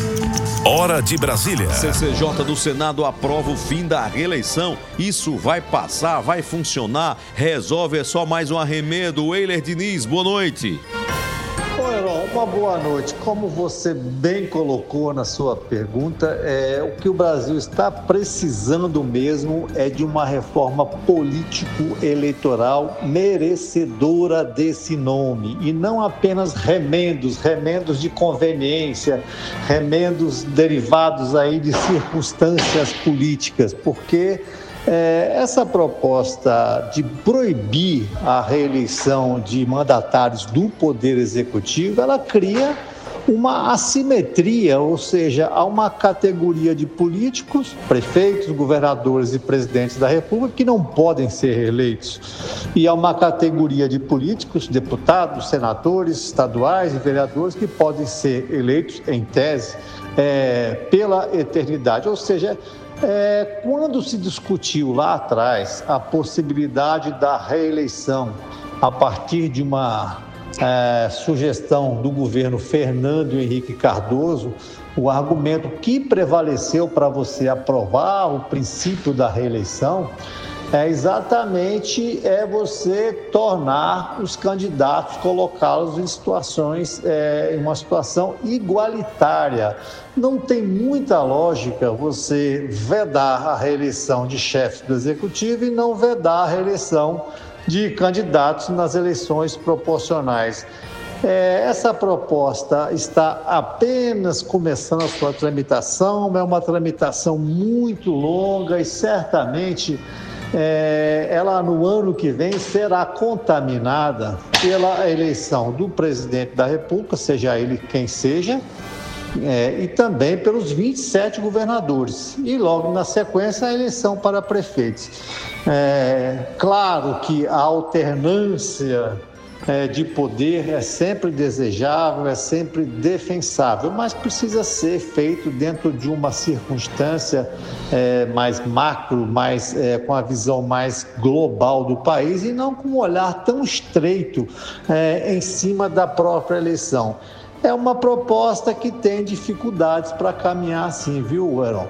Hora de Brasília. C C J do Senado aprova o fim da reeleição. Isso vai passar, vai funcionar. Resolve, é só mais um arremedo. Weiler Diniz, boa noite. Ô, Heron, uma boa noite. Como você bem colocou na sua pergunta, é, o que o Brasil está precisando mesmo é de uma reforma político-eleitoral merecedora desse nome. E não apenas remendos, remendos de conveniência, remendos derivados aí de circunstâncias políticas, porque É, essa proposta de proibir a reeleição de mandatários do Poder Executivo, ela cria uma assimetria, ou seja, há uma categoria de políticos, prefeitos, governadores e presidentes da República que não podem ser reeleitos. E há uma categoria de políticos, deputados, senadores, estaduais e vereadores que podem ser eleitos, em tese, é, pela eternidade. Ou seja, É, quando se discutiu lá atrás a possibilidade da reeleição a partir de uma é, sugestão do governo Fernando Henrique Cardoso, o argumento que prevaleceu para você aprovar o princípio da reeleição é exatamente é você tornar os candidatos, colocá-los em situações, é, em uma situação igualitária. Não tem muita lógica você vedar a reeleição de chefes do Executivo e não vedar a reeleição de candidatos nas eleições proporcionais. É, essa proposta está apenas começando a sua tramitação, é uma tramitação muito longa e certamente é, ela no ano que vem será contaminada pela eleição do presidente da República, seja ele quem seja, é, e também pelos vinte e sete governadores. E logo na sequência a eleição para prefeitos. É, claro que a alternância É, de poder é sempre desejável, é sempre defensável, mas precisa ser feito dentro de uma circunstância é, mais macro, mais, é, com a visão mais global do país e não com um olhar tão estreito é, em cima da própria eleição. É uma proposta que tem dificuldades para caminhar assim, viu, Heron?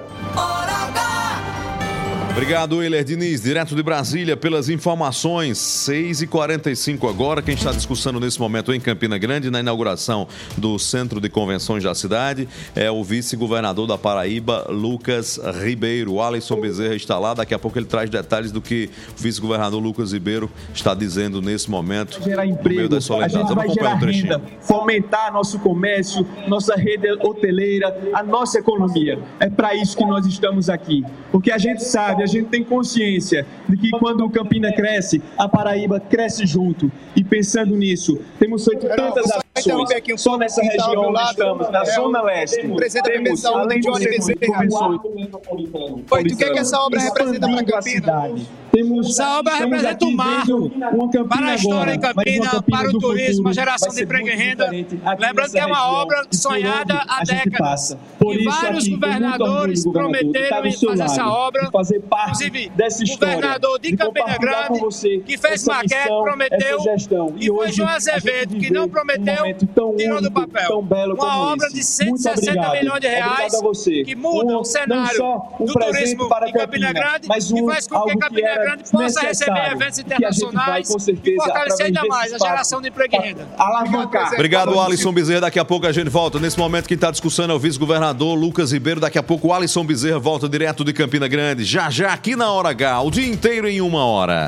Obrigado, Euler Diniz, direto de Brasília, pelas informações. seis e quarenta e cinco agora. Quem está discussando nesse momento em Campina Grande, na inauguração do Centro de Convenções da cidade, é o vice-governador da Paraíba, Lucas Ribeiro. O Alisson Bezerra está lá. Daqui a pouco ele traz detalhes do que o vice-governador Lucas Ribeiro está dizendo nesse momento. Gerar emprego, no meio das a gente vai gerar um renda, fomentar nosso comércio, nossa rede hoteleira, a nossa economia. É para isso que nós estamos aqui. Porque a gente sabe, a gente tem consciência de que quando o Campina cresce, a Paraíba cresce junto. E pensando nisso, temos feito tantas ações só nessa região onde estamos, na Zona Leste. Temos, além de convenções... Oi, tu quer que essa obra representa para Campina? Temos, essa obra representa um marco para a história em Campina, para o turismo, a geração de emprego e renda. Lembrando que é uma obra sonhada há décadas. E vários governadores prometeram fazer essa obra. Inclusive, o governador de Campina Grande, que fez maquete, prometeu, e foi João Azevedo, que não prometeu, tirou do papel. Uma obra de cento e sessenta milhões de reais, que muda o cenário do turismo em Campina Grande e faz com que Campina Grande possa receber eventos internacionais e fortalecer ainda mais a geração de emprego e renda. Obrigado, Alisson Bezerra. Daqui a pouco a gente volta. Nesse momento, quem está discussando é o vice-governador Lucas Ribeiro. Daqui a pouco o Alisson Bezerra volta direto de Campina Grande. Já, já, aqui na Hora H, o dia inteiro em uma hora.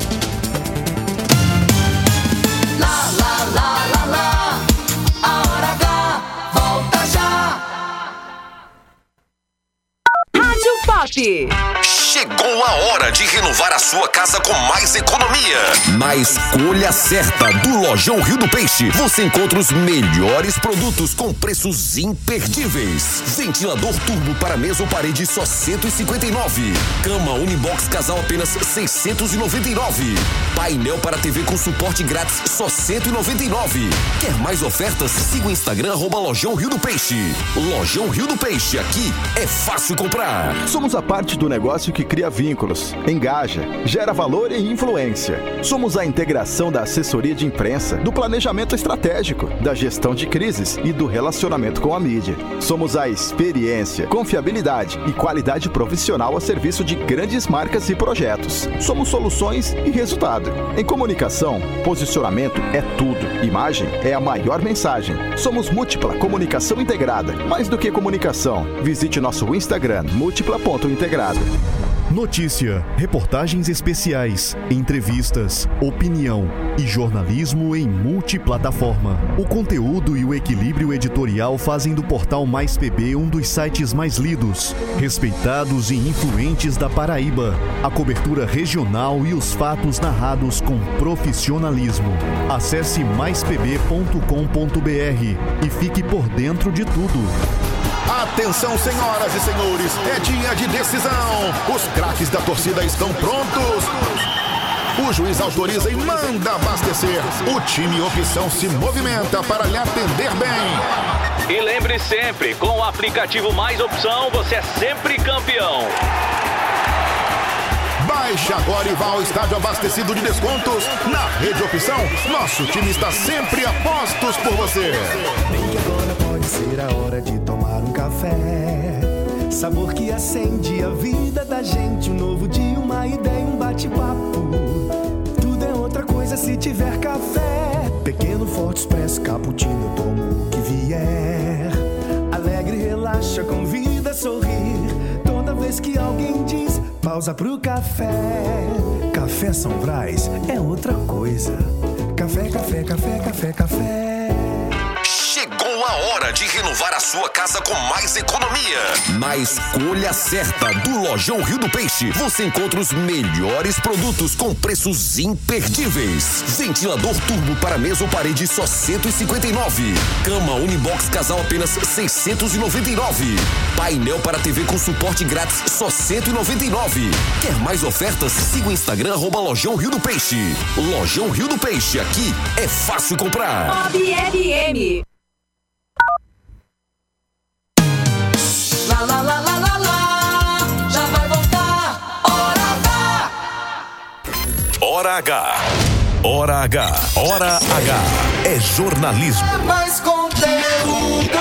Lá, lá, lá, lá, lá. A Hora H volta já. Rádio Pop. Chegou a hora de renovar a sua casa com mais economia. Na escolha certa do Lojão Rio do Peixe, você encontra os melhores produtos com preços imperdíveis. Ventilador turbo para mesa ou parede só cento e cinquenta e nove reais. Cama Unibox casal apenas seiscentos e noventa e nove reais. Painel para T V com suporte grátis só cento e noventa e nove reais. Quer mais ofertas? Siga o Instagram arroba Lojão Rio do Peixe. Lojão Rio do Peixe, aqui é fácil comprar. Somos a parte do negócio que cria vínculos, engaja, gera valor e influência. Somos a integração da assessoria de imprensa, do planejamento estratégico, da gestão de crises e do relacionamento com a mídia. Somos a experiência, confiabilidade e qualidade profissional a serviço de grandes marcas e projetos. Somos soluções e resultado. Em comunicação, posicionamento é tudo. Imagem é a maior mensagem. Somos Múltipla Comunicação Integrada. Mais do que comunicação, visite nosso Instagram, múltipla ponto integrada. Notícia, reportagens especiais, entrevistas, opinião e jornalismo em multiplataforma. O conteúdo e o equilíbrio editorial fazem do portal Mais P B um dos sites mais lidos, respeitados e influentes da Paraíba. A cobertura regional e os fatos narrados com profissionalismo. Acesse mais p b ponto com ponto b r e fique por dentro de tudo. Atenção, senhoras e senhores, é dia de decisão. Os craques da torcida estão prontos. O juiz autoriza e manda abastecer. O time Opção se movimenta para lhe atender bem. E lembre sempre, com o aplicativo Mais Opção, você é sempre campeão. Baixe agora e vá ao estádio abastecido de descontos. Na Rede Opção, nosso time está sempre a postos por você. Pode ser a hora de tomar um café. Sabor que acende a vida da gente. Um novo dia, uma ideia, um bate-papo. Tudo é outra coisa se tiver café. Pequeno, forte, expresso, cappuccino, eu tomo o que vier. Alegre, relaxa, convida a sorrir. Toda vez que alguém diz pausa pro café. Café São Brás é outra coisa. Café, café, café, café, café. Chegou a hora hora de renovar a sua casa com mais economia. Na escolha certa do Lojão Rio do Peixe, você encontra os melhores produtos com preços imperdíveis. Ventilador turbo para mesa ou parede só cento e cinquenta e nove reais. Cama Unibox Casal apenas seiscentos e noventa e nove reais. Painel para T V com suporte grátis só cento e noventa e nove reais. Quer mais ofertas? Siga o Instagram arroba Lojão Rio do Peixe. Lojão Rio do Peixe, aqui é fácil comprar. Mob F M. Lá, lá, lá, lá, lá, lá. Já vai voltar. Hora H. Hora H. Hora H. Hora H. É jornalismo. É mais conteúdo.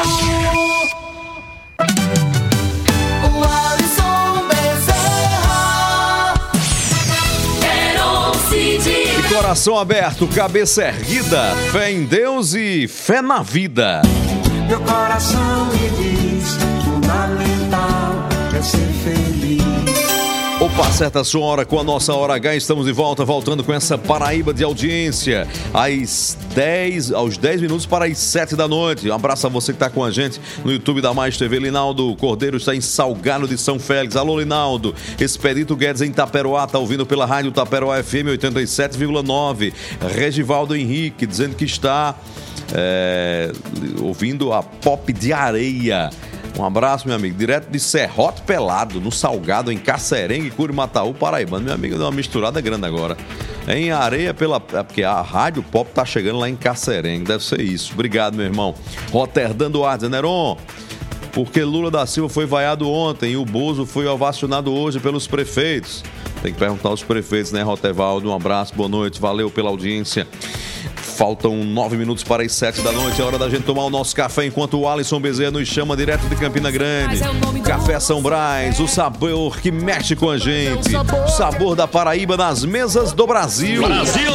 O Alisson Bezerra. Quero se dizer. Coração aberto, cabeça erguida, fé em Deus e fé na vida. Meu coração me diz, fundamental é ser feliz. Opa, acerta a sua hora com a nossa Hora H. Estamos de volta, voltando com essa Paraíba de audiência. Às dez, aos dez minutos para as sete da noite. Um abraço a você que está com a gente no YouTube da Mais T V. Linaldo Cordeiro está em Salgado de São Félix. Alô, Linaldo. Expedito Guedes em Taperoá, está ouvindo pela rádio Taperoá F M oitenta e sete vírgula nove. Regivaldo Henrique dizendo que está é, ouvindo a Pop de Areia. Um abraço, meu amigo, direto de Serrote Pelado, no Salgado, em Cacerengue, Curimataú, Paraibano. Meu amigo, deu uma misturada grande agora. Em Areia, pela, porque a Rádio Pop tá chegando lá em Cacerengue, deve ser isso. Obrigado, meu irmão. Roterdã Duarte, Neron, porque Lula da Silva foi vaiado ontem e o Bozo foi ovacionado hoje pelos prefeitos. Tem que perguntar aos prefeitos, né, Rotevaldo? Um abraço, boa noite, valeu pela audiência. Faltam nove minutos para as sete da noite. É hora da gente tomar o nosso café enquanto o Alisson Bezerra nos chama direto de Campina Grande. Café São Brás, o sabor que mexe com a gente. O sabor da Paraíba nas mesas do Brasil. Brasil!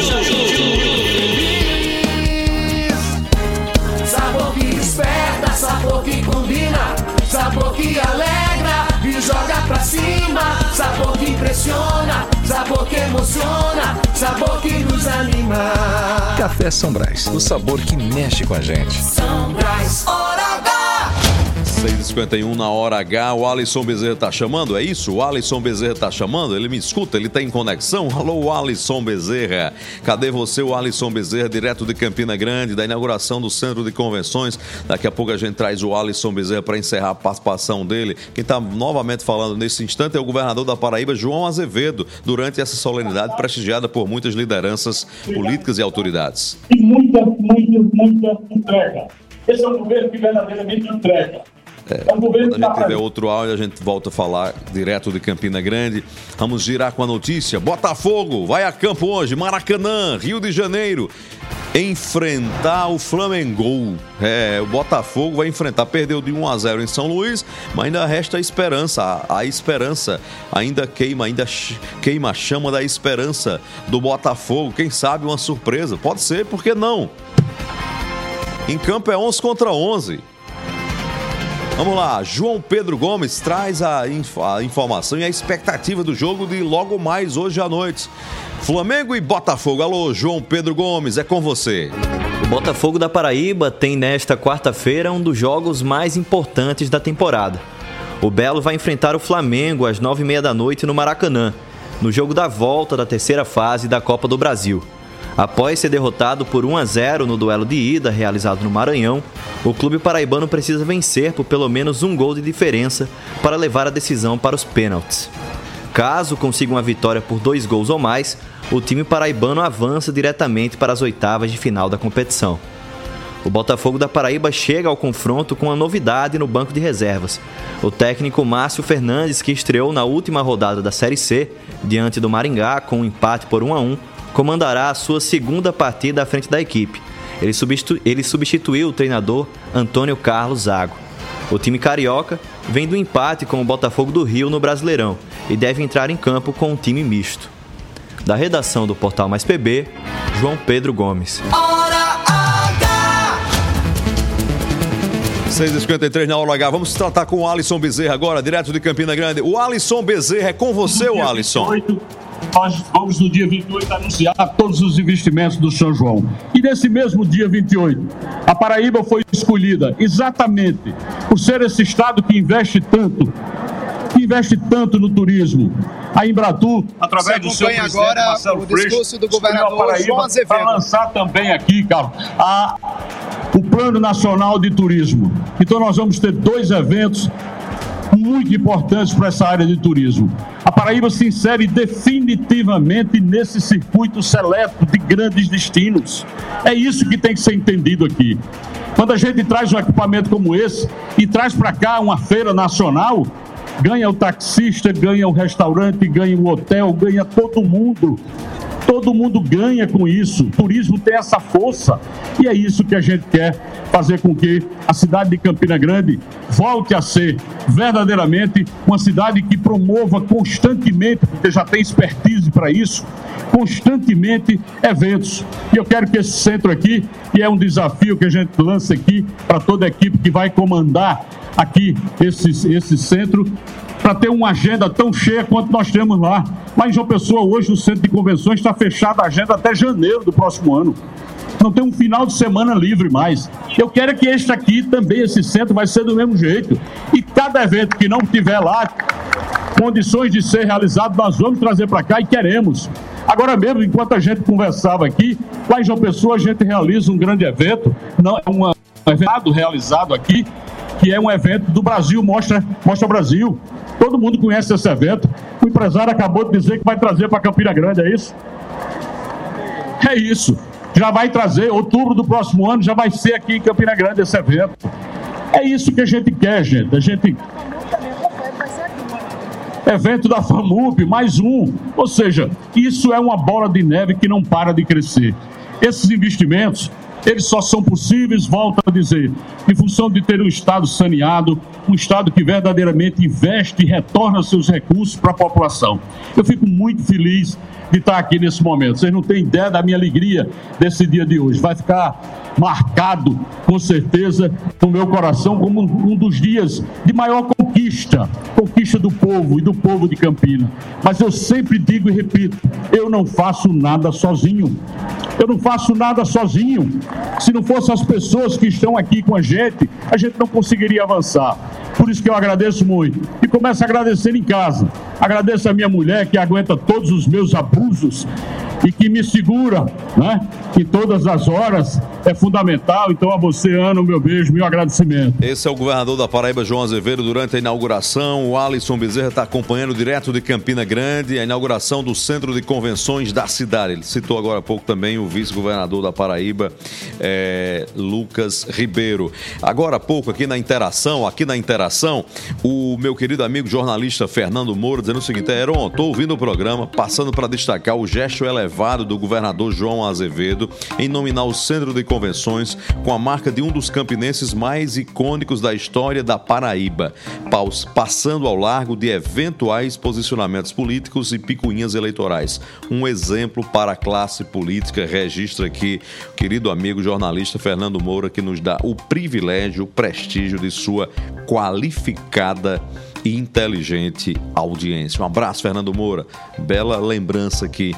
Sabor que desperta, sabor que combina, sabor que alegra e joga pra cima, sabor que impressiona, sabor que emociona, sabor que nos anima. Café São Brás, o sabor que mexe com a gente. São Brás, Hora H. seis e cinquenta e um na Hora H. O Alisson Bezerra tá chamando, é isso? O Alisson Bezerra tá chamando? Ele me escuta? Ele tá em conexão? Alô, Alisson Bezerra. Cadê você, o Alisson Bezerra, direto de Campina Grande, da inauguração do Centro de Convenções? Daqui a pouco a gente traz o Alisson Bezerra para encerrar a participação dele. Quem tá novamente falando nesse instante é o governador da Paraíba, João Azevedo, durante essa solenidade prestigiada por muitas lideranças políticas e autoridades. E muita, muita, muita entrega. Esse é um governo que verdadeiramente entrega. É, quando a gente tiver outro áudio, a gente volta a falar direto de Campina Grande. Vamos girar com a notícia. Botafogo vai a campo hoje, Maracanã, Rio de Janeiro, enfrentar o Flamengo. É, o Botafogo vai enfrentar, perdeu de um a zero em São Luís, mas ainda resta a esperança. A, a esperança ainda queima, ainda queima a chama da esperança do Botafogo. Quem sabe uma surpresa? Pode ser, por que não? Em campo é onze contra onze. Vamos lá, João Pedro Gomes traz a, inf- a informação e a expectativa do jogo de logo mais hoje à noite. Flamengo e Botafogo. Alô, João Pedro Gomes, é com você. O Botafogo da Paraíba tem nesta quarta-feira um dos jogos mais importantes da temporada. O Belo vai enfrentar o Flamengo às nove e meia da noite no Maracanã, no jogo da volta da terceira fase da Copa do Brasil. Após ser derrotado por um a zero no duelo de ida realizado no Maranhão, o clube paraibano precisa vencer por pelo menos um gol de diferença para levar a decisão para os pênaltis. Caso consiga uma vitória por dois gols ou mais, o time paraibano avança diretamente para as oitavas de final da competição. O Botafogo da Paraíba chega ao confronto com uma novidade no banco de reservas. O técnico Márcio Fernandes, que estreou na última rodada da Série C, diante do Maringá com um empate por um a um, comandará a sua segunda partida à frente da equipe. Ele, substitu- ele substituiu o treinador Antônio Carlos Zago. O time carioca vem do empate com o Botafogo do Rio no Brasileirão e deve entrar em campo com um time misto. Da redação do Portal Mais P B, João Pedro Gomes. seis e cinquenta e três na Hora H. Vamos tratar com o Alisson Bezerra agora, direto de Campina Grande. O Alisson Bezerra é com você, o Alisson. nós vamos no dia vinte e oito anunciar todos os investimentos do São João. E nesse mesmo dia vinte e oito, a Paraíba foi escolhida exatamente por ser esse estado que investe tanto, que investe tanto no turismo. A Embratur, através do seu presidente agora Marcelo o discurso Freixo, do governador João Azevedo para lançar também aqui, Carlos, a, o Plano Nacional de Turismo. Então nós vamos ter dois eventos muito importantes para essa área de turismo. A Paraíba se insere definitivamente nesse circuito seleto de grandes destinos. É isso que tem que ser entendido aqui. Quando a gente traz um equipamento como esse e traz para cá uma feira nacional, ganha o taxista, ganha o restaurante, ganha o hotel, ganha todo mundo. Todo mundo ganha com isso. O turismo tem essa força. E é isso que a gente quer fazer com que a cidade de Campina Grande volte a ser verdadeiramente uma cidade que promova constantemente, porque já tem expertise para isso, constantemente eventos. E eu quero que esse centro aqui, que é um desafio que a gente lança aqui para toda a equipe que vai comandar aqui esse, esse centro, para ter uma agenda tão cheia quanto nós temos lá. Mas em João Pessoa, hoje, o Centro de Convenções está fechado a agenda até janeiro do próximo ano. Não tem um final de semana livre mais. Eu quero que este aqui também, esse centro, vai ser do mesmo jeito. E cada evento que não tiver lá condições de ser realizado, nós vamos trazer para cá e queremos. Agora mesmo, enquanto a gente conversava aqui, lá em João Pessoa a gente realiza um grande evento, não é um evento realizado aqui, que é um evento do Brasil, Mostra, Mostra Brasil. Todo mundo conhece esse evento. O empresário acabou de dizer que vai trazer para Campina Grande, é isso? É isso. Já vai trazer, outubro do próximo ano, já vai ser aqui em Campina Grande esse evento. É isso que a gente quer, gente. A gente... Evento da FAMUP, mais um. Ou seja, isso é uma bola de neve que não para de crescer. Esses investimentos, eles só são possíveis, volto a dizer, em função de ter um Estado saneado, um Estado que verdadeiramente investe e retorna seus recursos para a população. Eu fico muito feliz de estar aqui nesse momento. Vocês não têm ideia da minha alegria desse dia de hoje. Vai ficar marcado, com certeza, no meu coração como um dos dias de maior conquista, conquista do povo e do povo de Campina. Mas eu sempre digo e repito, eu não faço nada sozinho. Eu não faço nada sozinho. Se não fossem as pessoas que estão aqui com a gente, a gente não conseguiria avançar. Por isso que eu agradeço muito. E começo a agradecer em casa. Agradeço a minha mulher que aguenta todos os meus abusos e que me segura, né? Em todas as horas, é fundamental. Então a você, Ana, o meu beijo, meu agradecimento. Esse é o governador da Paraíba, João Azevedo, durante a inauguração. O Alisson Bezerra está acompanhando direto de Campina Grande a inauguração do Centro de Convenções da cidade. Ele citou agora há pouco também o vice-governador da Paraíba, é, Lucas Ribeiro. Agora há pouco, aqui na interação, aqui na interação, o meu querido amigo jornalista Fernando Moura dizendo o seguinte: Heron, estou ouvindo o programa, passando para destacar o gesto elevado do governador João Azevedo em nominar o Centro de Convenções com a marca de um dos campinenses mais icônicos da história da Paraíba, passando ao largo de eventuais posicionamentos políticos e picuinhas eleitorais. Um exemplo para a classe política, registra aqui o querido amigo jornalista Fernando Moura, que nos dá o privilégio, o prestígio de sua qualificada e inteligente audiência. Um abraço, Fernando Moura. Bela lembrança aqui.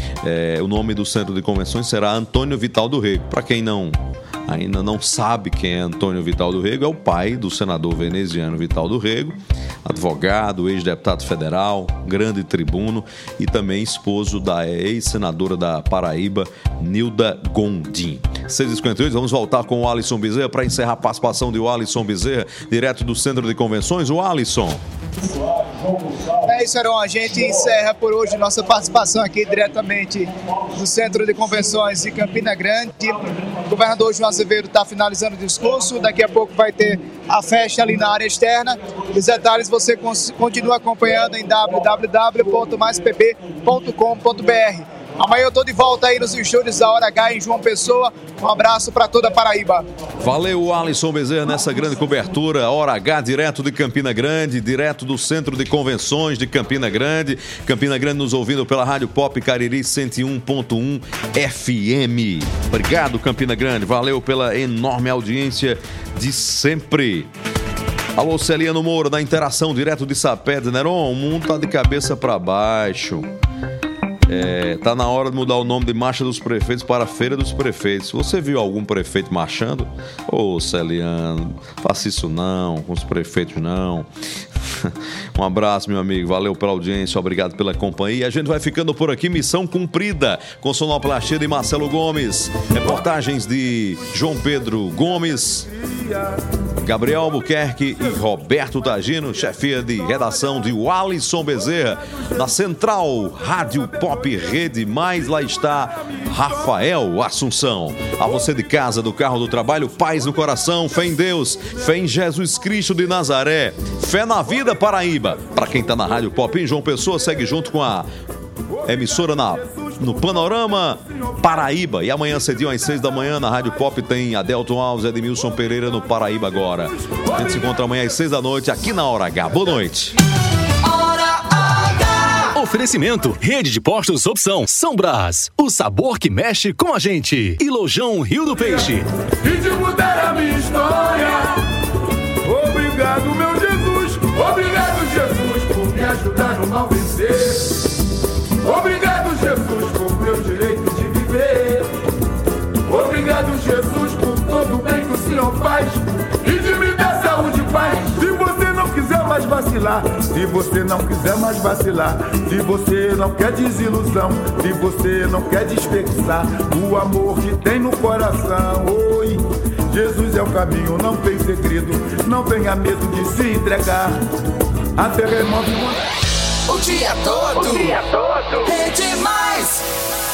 É, o nome do Centro de Convenções será Antônio Vital do Rego. Para quem não ainda não sabe quem é Antônio Vital do Rego, é o pai do senador veneziano Vital do Rego, advogado, ex-deputado federal, grande tribuno e também esposo da ex-senadora da Paraíba, Nilda Gondim. seis e cinquenta e oito, vamos voltar com o Alisson Bezerra para encerrar a participação de o Alisson Bezerra, direto do Centro de Convenções. O Alisson. É isso, Heron. A gente encerra por hoje nossa participação aqui diretamente do Centro de Convenções de Campina Grande. O governador João Azevedo está finalizando o discurso. Daqui a pouco vai ter a festa ali na área externa. Os detalhes você continua acompanhando em w w w ponto mais p b ponto com ponto b r. Amanhã eu estou de volta aí nos estúdios da Hora H em João Pessoa. Um abraço para toda a Paraíba. Valeu, Alisson Bezerra, nessa grande cobertura. Hora H, direto de Campina Grande, direto do Centro de Convenções de Campina Grande. Campina Grande nos ouvindo pela Rádio Pop Cariri cento e um ponto um F M. Obrigado, Campina Grande. Valeu pela enorme audiência de sempre. Alô, Celiano Moura, da interação direto de Sapé, de Neron. O mundo tá de cabeça para baixo. É, tá na hora de mudar o nome de Marcha dos Prefeitos para Feira dos Prefeitos. Você viu algum prefeito marchando? Ô, Celiano, faça isso não, com os prefeitos não. Um abraço, meu amigo. Valeu pela audiência, obrigado pela companhia. A gente vai ficando por aqui, missão cumprida. Com sonoplastia de Marcelo Gomes. Reportagens de João Pedro Gomes, Gabriel Albuquerque e Roberto Tagino. Chefia de redação de Walisson Bezerra. Na Central Rádio Pop Rede Mais, lá está Rafael Assunção. A você de casa, do carro, do trabalho, paz no coração, fé em Deus, fé em Jesus Cristo de Nazaré, fé na vida, Paraíba. Para quem tá na Rádio Pop em João Pessoa, segue junto com a emissora na, no Panorama Paraíba. E amanhã cedinho às seis da manhã na Rádio Pop tem Adelton Alves e Edmilson Pereira no Paraíba Agora. A gente se encontra amanhã às seis da noite aqui na Hora H. Boa noite. Oferecimento, Rede de Postos Opção, São Brás, o sabor que mexe com a gente. E Lojão Rio do Peixe. E de mudar a minha história. Obrigado, meu Jesus. Obrigado, Jesus, por me ajudar no mal vencer. Obrigado, Jesus, por meu direito de viver. Obrigado, Jesus, por todo o bem que o Senhor faz e de me dar saúde e paz. Se você não quiser mais vacilar, se você não quiser mais vacilar, se você não quer desilusão, se você não quer desperdiçar o amor que tem no coração, oi, Jesus é o caminho, não tem segredo, não tenha medo de se entregar. Até remove o dia todo, o dia todo, Rede Mais.